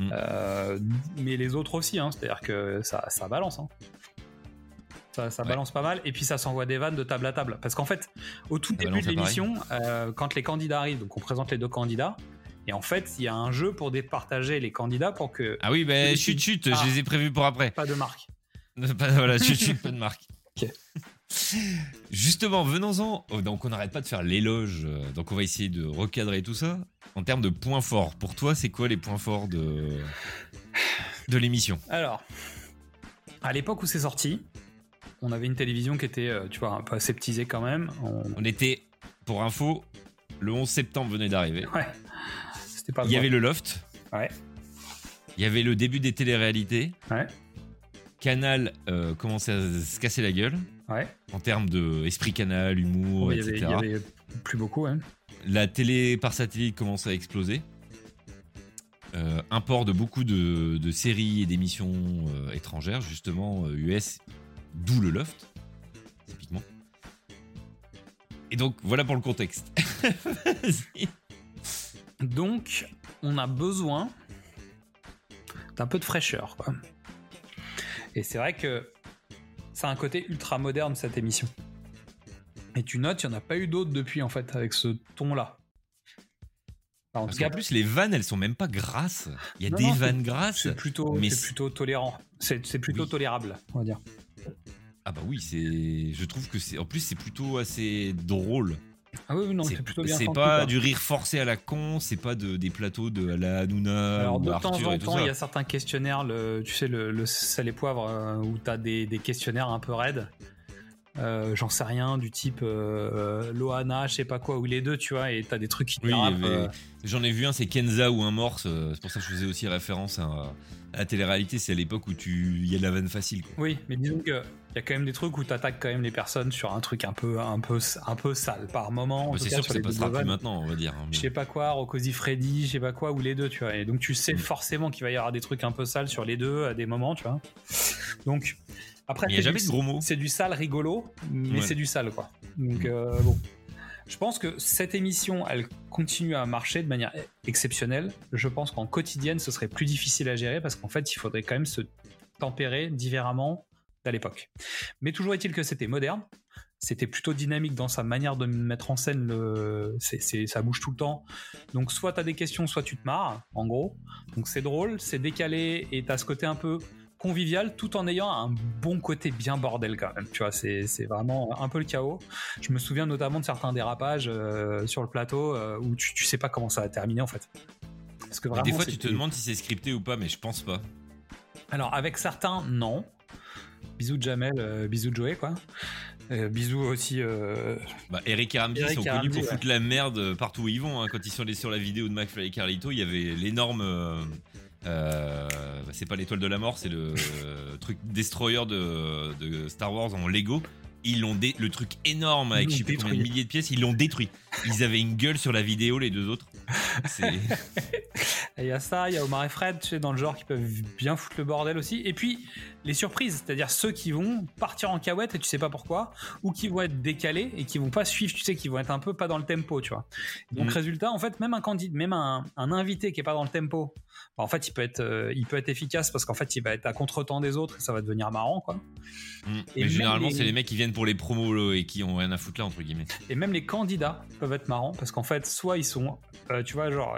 Mais les autres aussi, hein, c'est-à-dire que ça balance. Hein. Ça balance pas mal et puis ça s'envoie des vannes de table à table. Parce qu'en fait, au tout début de l'émission, quand les candidats arrivent, donc on présente les deux candidats. Et en fait, il y a un jeu pour départager les candidats pour que... Ah oui, bah chut, je les ai prévus pour après. Pas de marque. Voilà, chut, pas de marque. Ok. Justement, venons-en. Donc on n'arrête pas de faire l'éloge, donc on va essayer de recadrer tout ça. En termes de points forts, pour toi, c'est quoi les points forts de l'émission? Alors, à l'époque où c'est sorti, on avait une télévision qui était, tu vois, un peu aseptisée quand même. On était, pour info, le 11 septembre venait d'arriver. Ouais. C'était pas. Il y avait le loft. Ouais. Il y avait le début des téléréalités. Ouais. Canal commençait à se casser la gueule. Ouais. En termes d'esprit Canal, humour, etc. Il y avait plus beaucoup, hein. La télé par satellite commençait à exploser. Import de beaucoup de séries et d'émissions étrangères, justement US, d'où le loft, typiquement. Et donc, voilà pour le contexte. Vas-y. Donc, on a besoin d'un peu de fraîcheur, quoi. Et c'est vrai que ça a un côté ultra moderne, cette émission. Et tu notes, il n'y en a pas eu d'autres depuis, en fait, avec ce ton-là. Enfin, Parce qu'en plus, les vannes, elles sont même pas grasses. Il y a vannes grasses. C'est plutôt tolérant. C'est plutôt tolérable, on va dire. Ah bah oui, je trouve que c'est... En plus, c'est plutôt assez drôle. Ah oui, non, c'est plutôt bien. C'est pas du rire forcé à la con, c'est pas des plateaux de à la Hanouna. Alors, ou de Arthur temps en et tout temps, ça. il y a certains questionnaires, tu sais, le sel et poivre, où t'as des questionnaires un peu raides. J'en sais rien, du type Loana, je sais pas quoi, ou les deux, tu vois, et t'as des trucs qui dérapent. J'en ai vu un, c'est Kenza ou un morse, c'est pour ça que je faisais aussi référence à la télé-réalité, c'est à l'époque où il y a de la vanne facile, quoi. Oui, mais disons que il y a quand même des trucs où t'attaques quand même les personnes sur un truc un peu sale par moment. C'est sûr que ça passera plus maintenant, on va dire. Je sais pas quoi, Rocco Freddy, je sais pas quoi, ou les deux, tu vois. Et donc tu sais forcément qu'il va y avoir des trucs un peu sales sur les deux à des moments, tu vois. Donc après, il y a jamais de gros mots. C'est du sale rigolo, mais c'est du sale, quoi. Donc bon. Je pense que cette émission, elle continue à marcher de manière exceptionnelle. Je pense qu'en quotidienne, ce serait plus difficile à gérer parce qu'en fait, il faudrait quand même se tempérer différemment d'à l'époque. Mais toujours est-il que c'était moderne. C'était plutôt dynamique dans sa manière de mettre en scène. Ça bouge tout le temps. Donc soit t'as des questions, soit tu te marres, en gros. Donc c'est drôle, c'est décalé et t'as ce côté un peu convivial tout en ayant un bon côté bien bordel quand même, tu vois, c'est vraiment un peu le chaos. Je me souviens notamment de certains dérapages sur le plateau où tu sais pas comment ça va terminer en fait. Parce que vraiment, des fois tu te demandes si c'est scripté ou pas, mais je pense pas. Alors avec certains, non. Bisous Jamel, bisous Joey, quoi. Bisous aussi. Eric et Ramsey sont connus pour foutre la merde partout où ils vont, hein. Quand ils sont allés sur la vidéo de McFly et Carlito, il y avait l'énorme. C'est pas l'étoile de la mort, c'est le truc destroyer de Star Wars en Lego. Ils l'ont le truc énorme avec je sais plus combien de milliers de pièces, ils l'ont détruit. Ils avaient une gueule sur la vidéo, les deux autres. Il y a ça, il y a Omar et Fred, tu sais, dans le genre qui peuvent bien foutre le bordel aussi. Et puis les surprises, c'est-à-dire ceux qui vont partir en cahuète et tu sais pas pourquoi, ou qui vont être décalés et qui vont pas suivre, tu sais, qui vont être un peu pas dans le tempo, tu vois. Donc résultat, en fait, même un candidat, même un invité qui est pas dans le tempo, en fait, il peut être efficace parce qu'en fait, il va être à contre-temps des autres et ça va devenir marrant, quoi. Mais généralement, c'est les mecs qui viennent pour les promos et qui ont rien à foutre là, entre guillemets. Et même les candidats peuvent être marrants parce qu'en fait, soit ils sont, tu vois, genre,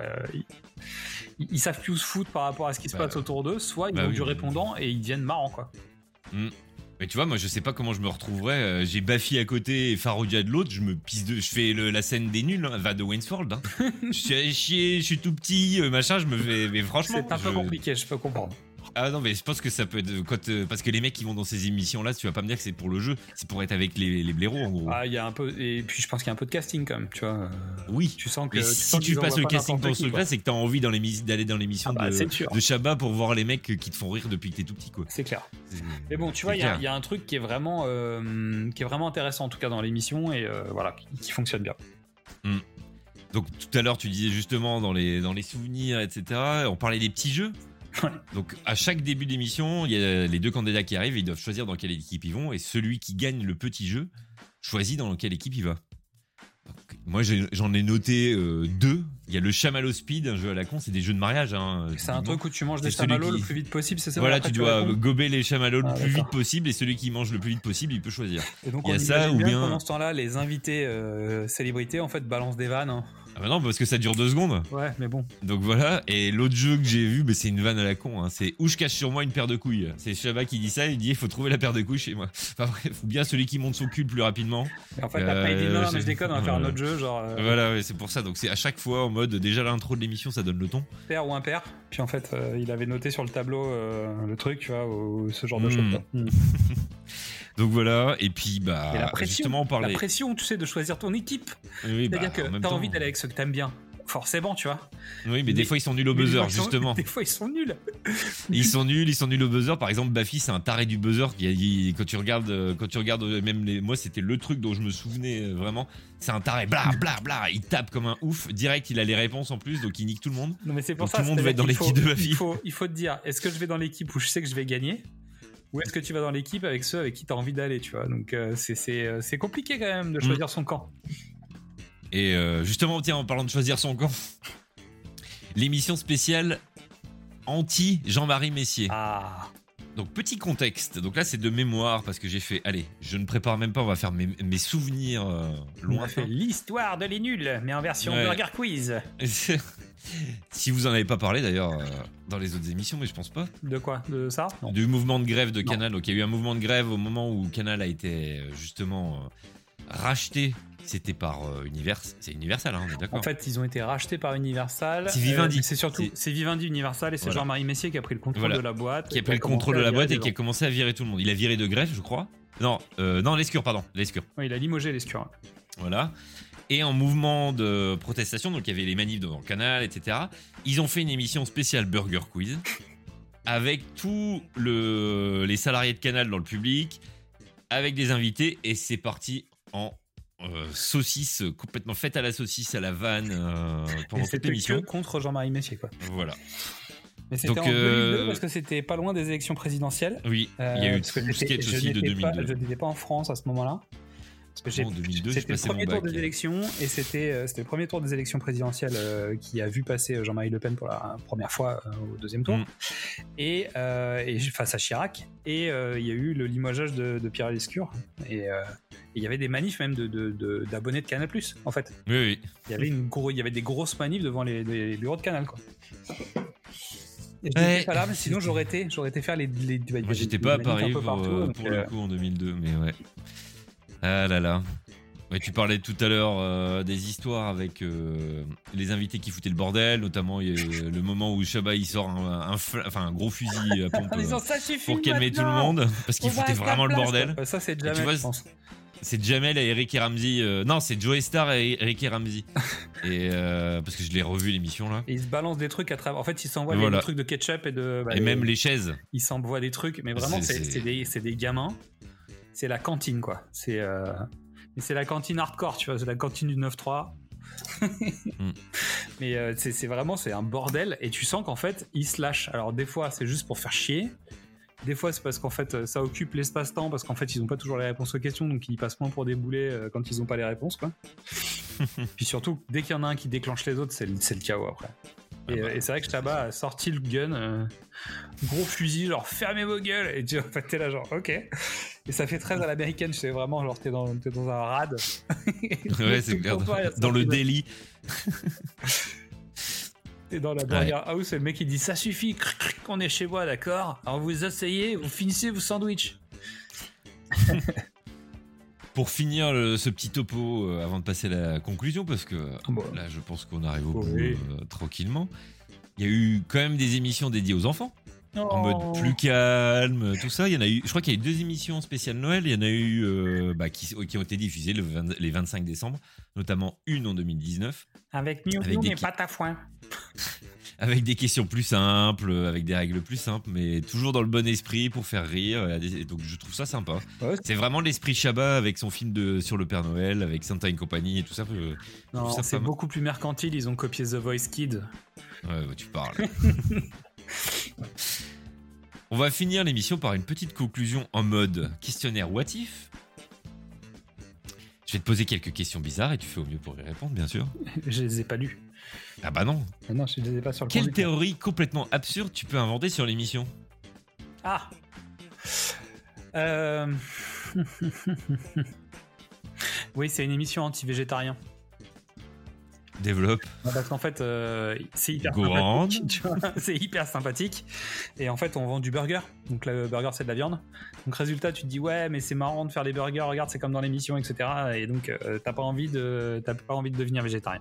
ils savent plus où se foutre par rapport à ce qui se passe autour d'eux, soit ils ont du répondant et ils deviennent marrants, quoi. Mais tu vois, moi je sais pas comment je me retrouverais. J'ai Baffy à côté et Faroudia de l'autre. Je me pisse je fais la scène des nuls, hein, va de Waynesford. Hein. Je suis à chier, je suis tout petit, machin. Je me fais, mais franchement, c'est un peu compliqué. Je peux comprendre. Ah non, mais je pense que ça peut être parce que les mecs qui vont dans ces émissions là, tu vas pas me dire que c'est pour le jeu, c'est pour être avec les blaireaux en gros. Ah, il y a un peu, et puis je pense qu'il y a un peu de casting quand même, tu vois. Oui, tu sens que si tu passes le casting pour ce truc là, c'est que t'as envie d'aller dans l'émission de Chabat pour voir les mecs qui te font rire depuis que t'es tout petit, quoi. C'est clair. Mais bon, tu vois, il y a un truc qui est vraiment intéressant en tout cas dans l'émission et voilà, qui fonctionne bien. Donc tout à l'heure tu disais justement dans les souvenirs, etc. On parlait des petits jeux. Donc à chaque début d'émission, il y a les deux candidats qui arrivent et ils doivent choisir dans quelle équipe ils vont et celui qui gagne le petit jeu choisit dans quelle équipe il va. Donc, moi j'en ai noté deux. Il y a le chamallow speed, un jeu à la con, c'est des jeux de mariage. Hein, c'est un truc où tu manges des chamallows le plus vite possible, c'est ça? Voilà, tu dois gober les chamallows le plus vite possible et celui qui mange le plus vite possible, il peut choisir. Et donc il y a ça ou bien pendant ce temps-là, les invités célébrités en fait balancent des vannes. Hein. Ah bah non, parce que ça dure 2 secondes. Ouais, mais bon. Donc voilà, et l'autre jeu que j'ai vu, c'est une vanne à la con, hein. C'est où je cache sur moi une paire de couilles. C'est Chabat qui dit ça, il dit il faut trouver la paire de couilles chez moi. Enfin bref, faut bien celui qui monte son cul le plus rapidement. Et en fait, après il dit non, mais je déconne, on va faire un autre jeu, genre. Voilà, ouais, c'est pour ça. Donc c'est à chaque fois en mode, déjà l'intro de l'émission, ça donne le ton. Pair ou impair. Puis en fait, il avait noté sur le tableau le truc, tu vois, ou ce genre de choses. Donc voilà, et puis bah et la pression, justement on parlait. La pression, tu sais, de choisir ton équipe. Oui, c'est-à-dire que t'as envie d'aller avec ceux que t'aimes bien. Forcément, tu vois. Oui, mais des fois ils sont nuls au buzzer, justement. Des fois ils sont nuls. Ils sont nuls au buzzer. Par exemple, Baffy, c'est un taré du buzzer. Quand tu regardes même moi, c'était le truc dont je me souvenais vraiment. C'est un taré, bla bla bla. Il tape comme un ouf. Direct, il a les réponses en plus, donc il nique tout le monde. Non, mais c'est pour donc ça. Tout le monde va être dans l'équipe de Baffy. Il faut te dire, est-ce que je vais dans l'équipe où je sais que je vais gagner, ou est-ce que tu vas dans l'équipe avec ceux avec qui tu as envie d'aller, tu vois. Donc c'est compliqué quand même de choisir son camp. Et justement, tiens, en parlant de choisir son camp, l'émission spéciale anti Jean-Marie Messier. Ah. Donc petit contexte, donc là c'est de mémoire parce que j'ai fait, allez, je ne prépare même pas, on va faire mes souvenirs lointains. On a fait l'histoire de les nuls, mais en version Burger Quiz. Si vous en avez pas parlé d'ailleurs dans les autres émissions, mais je pense pas. De quoi? De ça? Non. Du mouvement de grève de Canal. Donc il y a eu un mouvement de grève au moment où Canal a été justement racheté. C'était par c'est Universal, hein, on est d'accord. En fait, ils ont été rachetés par Universal. C'est Vivendi. C'est Vivendi Universal et c'est Jean-Marie Messier qui a pris le contrôle de la boîte. Qui a pris le contrôle de la boîte et qui a commencé à virer tout le monde. Il a viré de greffe, je crois. Non, Lescure, pardon. Lescure. Oui, il a limogé Lescure. Voilà. Et en mouvement de protestation, donc il y avait les manifs devant le Canal, etc. Ils ont fait une émission spéciale Burger Quiz avec tous les salariés de Canal dans le public, avec des invités, et c'est parti en saucisse complètement faite à la saucisse, à la vanne pendant toute l'émission. Contre Jean-Marie Messier, quoi. Voilà. Mais c'était en 2002 parce que c'était pas loin des élections présidentielles. Oui, il y a eu tout le sketch aussi de 2002. Je n'étais pas en France à ce moment-là. Parce que en 2002, c'était le premier tour des élections et c'était le premier tour des élections présidentielles qui a vu passer Jean-Marie Le Pen pour la première fois au deuxième tour et face à Chirac, et il y a eu le limogeage de Pierre Lescure et il y avait des manifs même d'abonnés de Canal+, en fait. Oui. Il y avait des grosses manifs devant les bureaux de Canal, quoi. Et je n'étais pas là, mais sinon j'aurais été faire les moi j'étais pas à Paris pour le coup en 2002, mais ouais. Ah là là. Ouais, tu parlais tout à l'heure des histoires avec les invités qui foutaient le bordel, notamment il y a le moment où Chabat il sort un gros fusil à pompe pour calmer tout le monde parce qu'il foutait vraiment le bordel. Ça c'est Jamel, je pense. C'est Jamel et Eric et Ramsey. Non, c'est Joey Star et Eric et Ramsey. Et parce que je l'ai revu l'émission là. Et ils se balancent des trucs à travers. En fait, ils s'envoient des trucs de ketchup et de. Et même les chaises. Ils s'envoient des trucs, mais vraiment c'est des gamins. C'est la cantine, quoi. C'est la cantine hardcore, tu vois. C'est la cantine du 9-3. Mais c'est vraiment un bordel. Et tu sens qu'en fait, ils se lâchent. Alors, des fois, c'est juste pour faire chier. Des fois, c'est parce qu'en fait, ça occupe l'espace-temps. Parce qu'en fait, ils n'ont pas toujours les réponses aux questions. Donc, ils passent moins pour des boulets quand ils n'ont pas les réponses, quoi. Puis surtout, dès qu'il y en a un qui déclenche les autres, c'est le chaos après. Et c'est vrai que Chabat a sorti le gun, gros fusil, genre fermez vos gueules, et tu en fait, t'es là genre ok. Et ça fait très à l'américaine, tu sais, vraiment, genre t'es dans un rad. Ouais, c'est clair. Dans le délit. T'es dans la burger house, et le mec il dit ça suffit, on est chez moi, d'accord. Alors vous asseyez, vous finissez vos sandwichs. Pour finir ce petit topo avant de passer à la conclusion, parce que là je pense qu'on arrive au bout tranquillement, il y a eu quand même des émissions dédiées aux enfants, en mode plus calme, tout ça. Il y en a eu, je crois qu'il y a eu 2 émissions spéciales Noël, il y en a eu qui ont été diffusées les 25 décembre, notamment une en 2019. Avec Miou mais pas ta foin. Avec des questions plus simples, avec des règles plus simples, mais toujours dans le bon esprit pour faire rire. Donc je trouve ça sympa. Ouais. C'est vraiment l'esprit Chabat avec son film sur le Père Noël, avec Santa et compagnie et tout ça. Non, c'est beaucoup plus mercantile. Ils ont copié The Voice Kid. Ouais, tu parles. On va finir l'émission par une petite conclusion en mode questionnaire what if. Je vais te poser quelques questions bizarres et tu fais au mieux pour y répondre, bien sûr. Je les ai pas lues. Ah bah non. Non, je les ai pas sur le Quelle théorie complètement absurde tu peux inventer sur l'émission? Ah. Oui, c'est une émission anti-végétarien. Développe. Parce qu'en fait, c'est hyper sympathique. Tu vois, c'est hyper sympathique. Et en fait, on vend du burger. Donc le burger, c'est de la viande. Donc résultat, tu te dis ouais, mais c'est marrant de faire des burgers. Regarde, c'est comme dans l'émission, etc. Et donc t'as pas envie de devenir végétarien.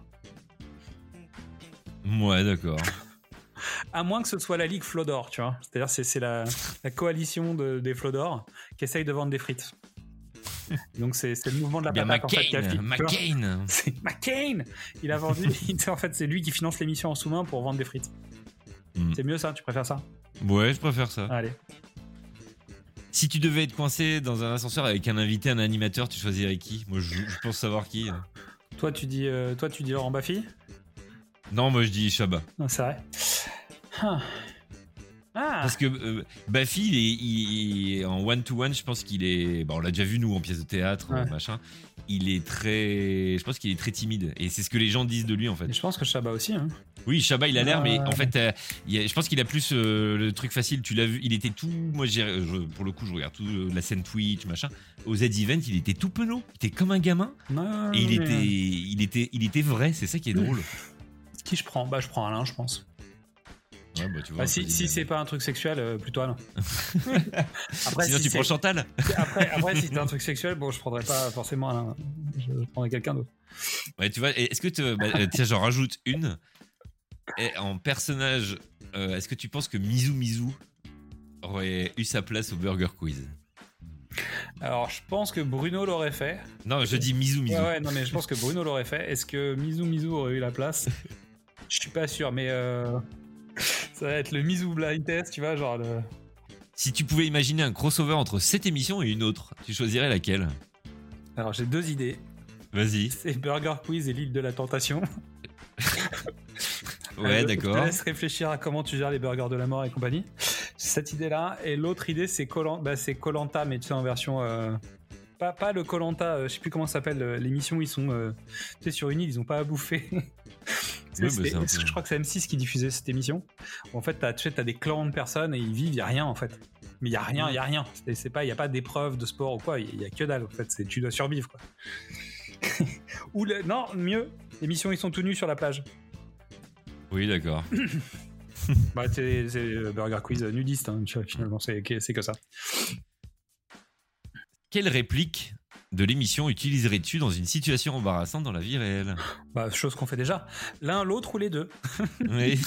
Ouais, d'accord. À moins que ce soit la Ligue Flodor, tu vois. C'est-à-dire c'est la coalition des Flodor qui essaye de vendre des frites. Donc c'est le mouvement de la patate en fait, qui a fait. McCain. C'est McCain. Il a vendu. En fait, c'est lui qui finance l'émission en sous-main pour vendre des frites. C'est mieux ça. Tu préfères ça? Ouais, je préfère ça. Allez. Si tu devais être coincé dans un ascenseur avec un invité, un animateur, tu choisirais qui? Moi, je pense savoir qui. Toi, tu dis Laurent Baffy? Non, moi je dis Chabat. Non, c'est vrai. Parce que Baffy, il est en one-to-one, je pense qu'il est... Bon, on l'a déjà vu, nous, en pièce de théâtre, machin. Il est très... Je pense qu'il est très timide. Et c'est ce que les gens disent de lui, en fait. Et je pense que Chabat aussi. Hein. Oui, Chabat, il a l'air, mais en fait, je pense qu'il a plus le truc facile. Tu l'as vu, il était tout... Moi, pour le coup, je regarde tout la scène Twitch, machin. Aux Z-Event, il était tout penaud. Il était comme un gamin. Et il était vrai, c'est ça qui est drôle. Qui je prends ? Je prends Alain, je pense. Ouais, tu vois, si c'est pas un truc sexuel, plutôt Alain. Après, sinon, tu prends Chantal. Après, si c'est un truc sexuel, je prendrais pas forcément Alain. Je prendrais quelqu'un d'autre. Ouais, tu vois, est-ce que tiens, j'en rajoute une. Et en personnage, est-ce que tu penses que Mizu aurait eu sa place au Burger Quiz ? Alors, je pense que Bruno l'aurait fait. Non, je dis Mizu. Ouais, non, mais je pense que Bruno l'aurait fait. Est-ce que Mizu aurait eu la place ? Je suis pas sûr, mais ça va être le Mizu Blind Test, tu vois, genre le... Si tu pouvais imaginer un crossover entre cette émission et une autre, tu choisirais laquelle ? Alors, j'ai 2 idées. Vas-y. C'est Burger Quiz et l'île de la tentation. Ouais, d'accord. Je te laisse réfléchir à comment tu gères les burgers de la mort et compagnie. Cette idée-là. Et l'autre idée, c'est Koh-Lanta, mais tu sais, en version... Pas le Koh-Lanta, je sais plus comment ça s'appelle, l'émission où ils sont tu sais, sur une île, ils ont pas à bouffer. Je crois que c'est M6 qui diffusait cette émission. Où en fait, t'as des clans de personnes et ils vivent, il y a rien en fait. Mais il y a rien. C'est pas, il y a pas d'épreuve de sport ou quoi. Il y a que dalle en fait. Tu dois survivre quoi. Non, mieux. L'émission, ils sont tout nus sur la plage. Oui, d'accord. C'est Burger Quiz nudiste. Hein, finalement, c'est que ça. Quelle réplique de l'émission utiliserais-tu dans une situation embarrassante dans la vie réelle ? Chose qu'on fait déjà. L'un, l'autre ou les deux. Oui.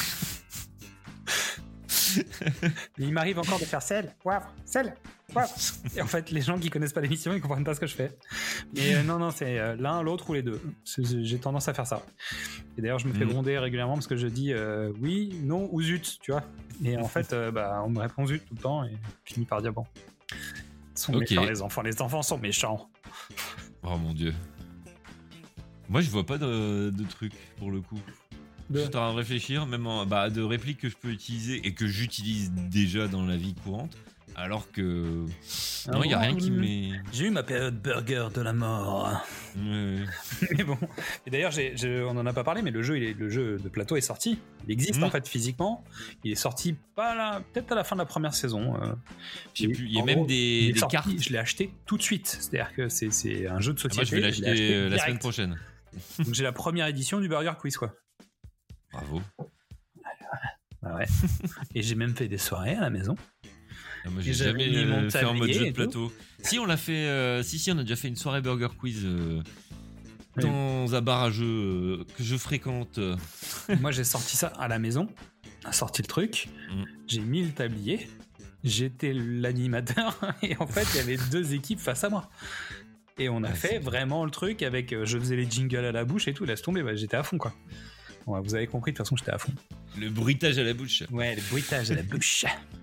Il m'arrive encore de faire sel, poivre. Et en fait, les gens qui connaissent pas l'émission, ils comprennent pas ce que je fais. Mais non, c'est l'un, l'autre ou les deux. J'ai tendance à faire ça. Et d'ailleurs, je me fais gronder régulièrement parce que je dis oui, non ou zut, tu vois. Et en fait, on me répond zut tout le temps et je finis par dire bon. Ils sont méchants, les enfants. Les enfants sont méchants. Oh mon Dieu. Moi, je vois pas de truc pour le coup. Je suis en train de réfléchir, même de répliques que je peux utiliser et que j'utilise déjà dans la vie courante. Alors que... Non, il n'y a rien qui m'est... J'ai eu ma période burger de la mort. Ouais. Mais bon. Et d'ailleurs, on n'en a pas parlé, mais le jeu de plateau est sorti. Il existe en fait physiquement. Il est sorti peut-être à la fin de la première saison. Je sais plus. Il y a même des cartes. Je l'ai acheté tout de suite. C'est-à-dire que c'est un jeu de société. Moi, je vais l'acheter la semaine prochaine. Donc j'ai la première édition du Burger Quiz, quoi. Bravo. Ouais. Et j'ai même fait des soirées à la maison. Moi, j'ai jamais fait en mode jeu de plateau. Si, on l'a fait. Si, on a déjà fait une soirée Burger Quiz dans un bar à jeux que je fréquente. Moi, j'ai sorti ça à la maison. J'ai sorti le truc. J'ai mis le tablier. J'étais l'animateur. Et en fait, il y avait 2 équipes face à moi. Et on a fait vraiment le truc avec. Je faisais les jingles à la bouche et tout. Laisse tomber. J'étais à fond, quoi. Bon, vous avez compris, de toute façon, j'étais à fond. Le bruitage à la bouche. Ouais, le bruitage à la bouche.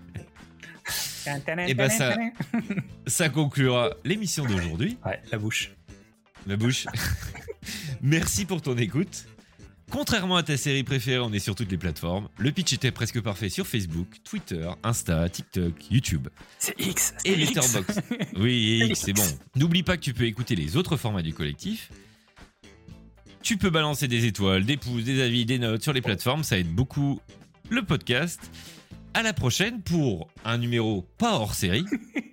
Et ça conclura l'émission d'aujourd'hui. Ouais, la bouche. Merci pour ton écoute. Contrairement à ta série préférée, on est sur toutes les plateformes. Le pitch était presque parfait sur Facebook, Twitter, Insta, TikTok, YouTube. C'est X. Et Letterboxd. Oui, X, c'est bon. N'oublie pas que tu peux écouter les autres formats du collectif. Tu peux balancer des étoiles, des pouces, des avis, des notes sur les plateformes. Ça aide beaucoup le podcast. À la prochaine pour un numéro pas hors série.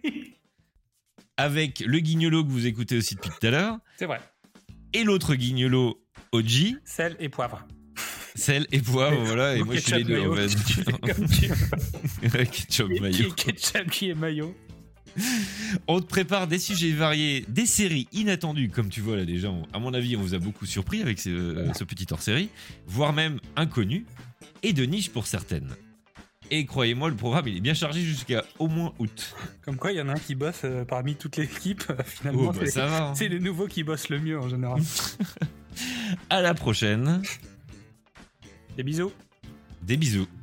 Avec le guignolo que vous écoutez aussi depuis tout à l'heure. C'est vrai. Et l'autre guignolo OG. Sel et poivre. Voilà. Et moi, je suis les deux, en fait. Ketchup qui est maillot. On te prépare des sujets variés, des séries inattendues, comme tu vois là déjà. À mon avis, on vous a beaucoup surpris avec ce petit hors-série, voire même inconnu, et de niche pour certaines. Et croyez-moi, le programme il est bien chargé jusqu'à au moins août. Comme quoi, il y en a un qui bosse parmi toute l'équipe. Finalement, ça va, hein. C'est les nouveaux qui bossent le mieux en général. À la prochaine. Des bisous. Des bisous.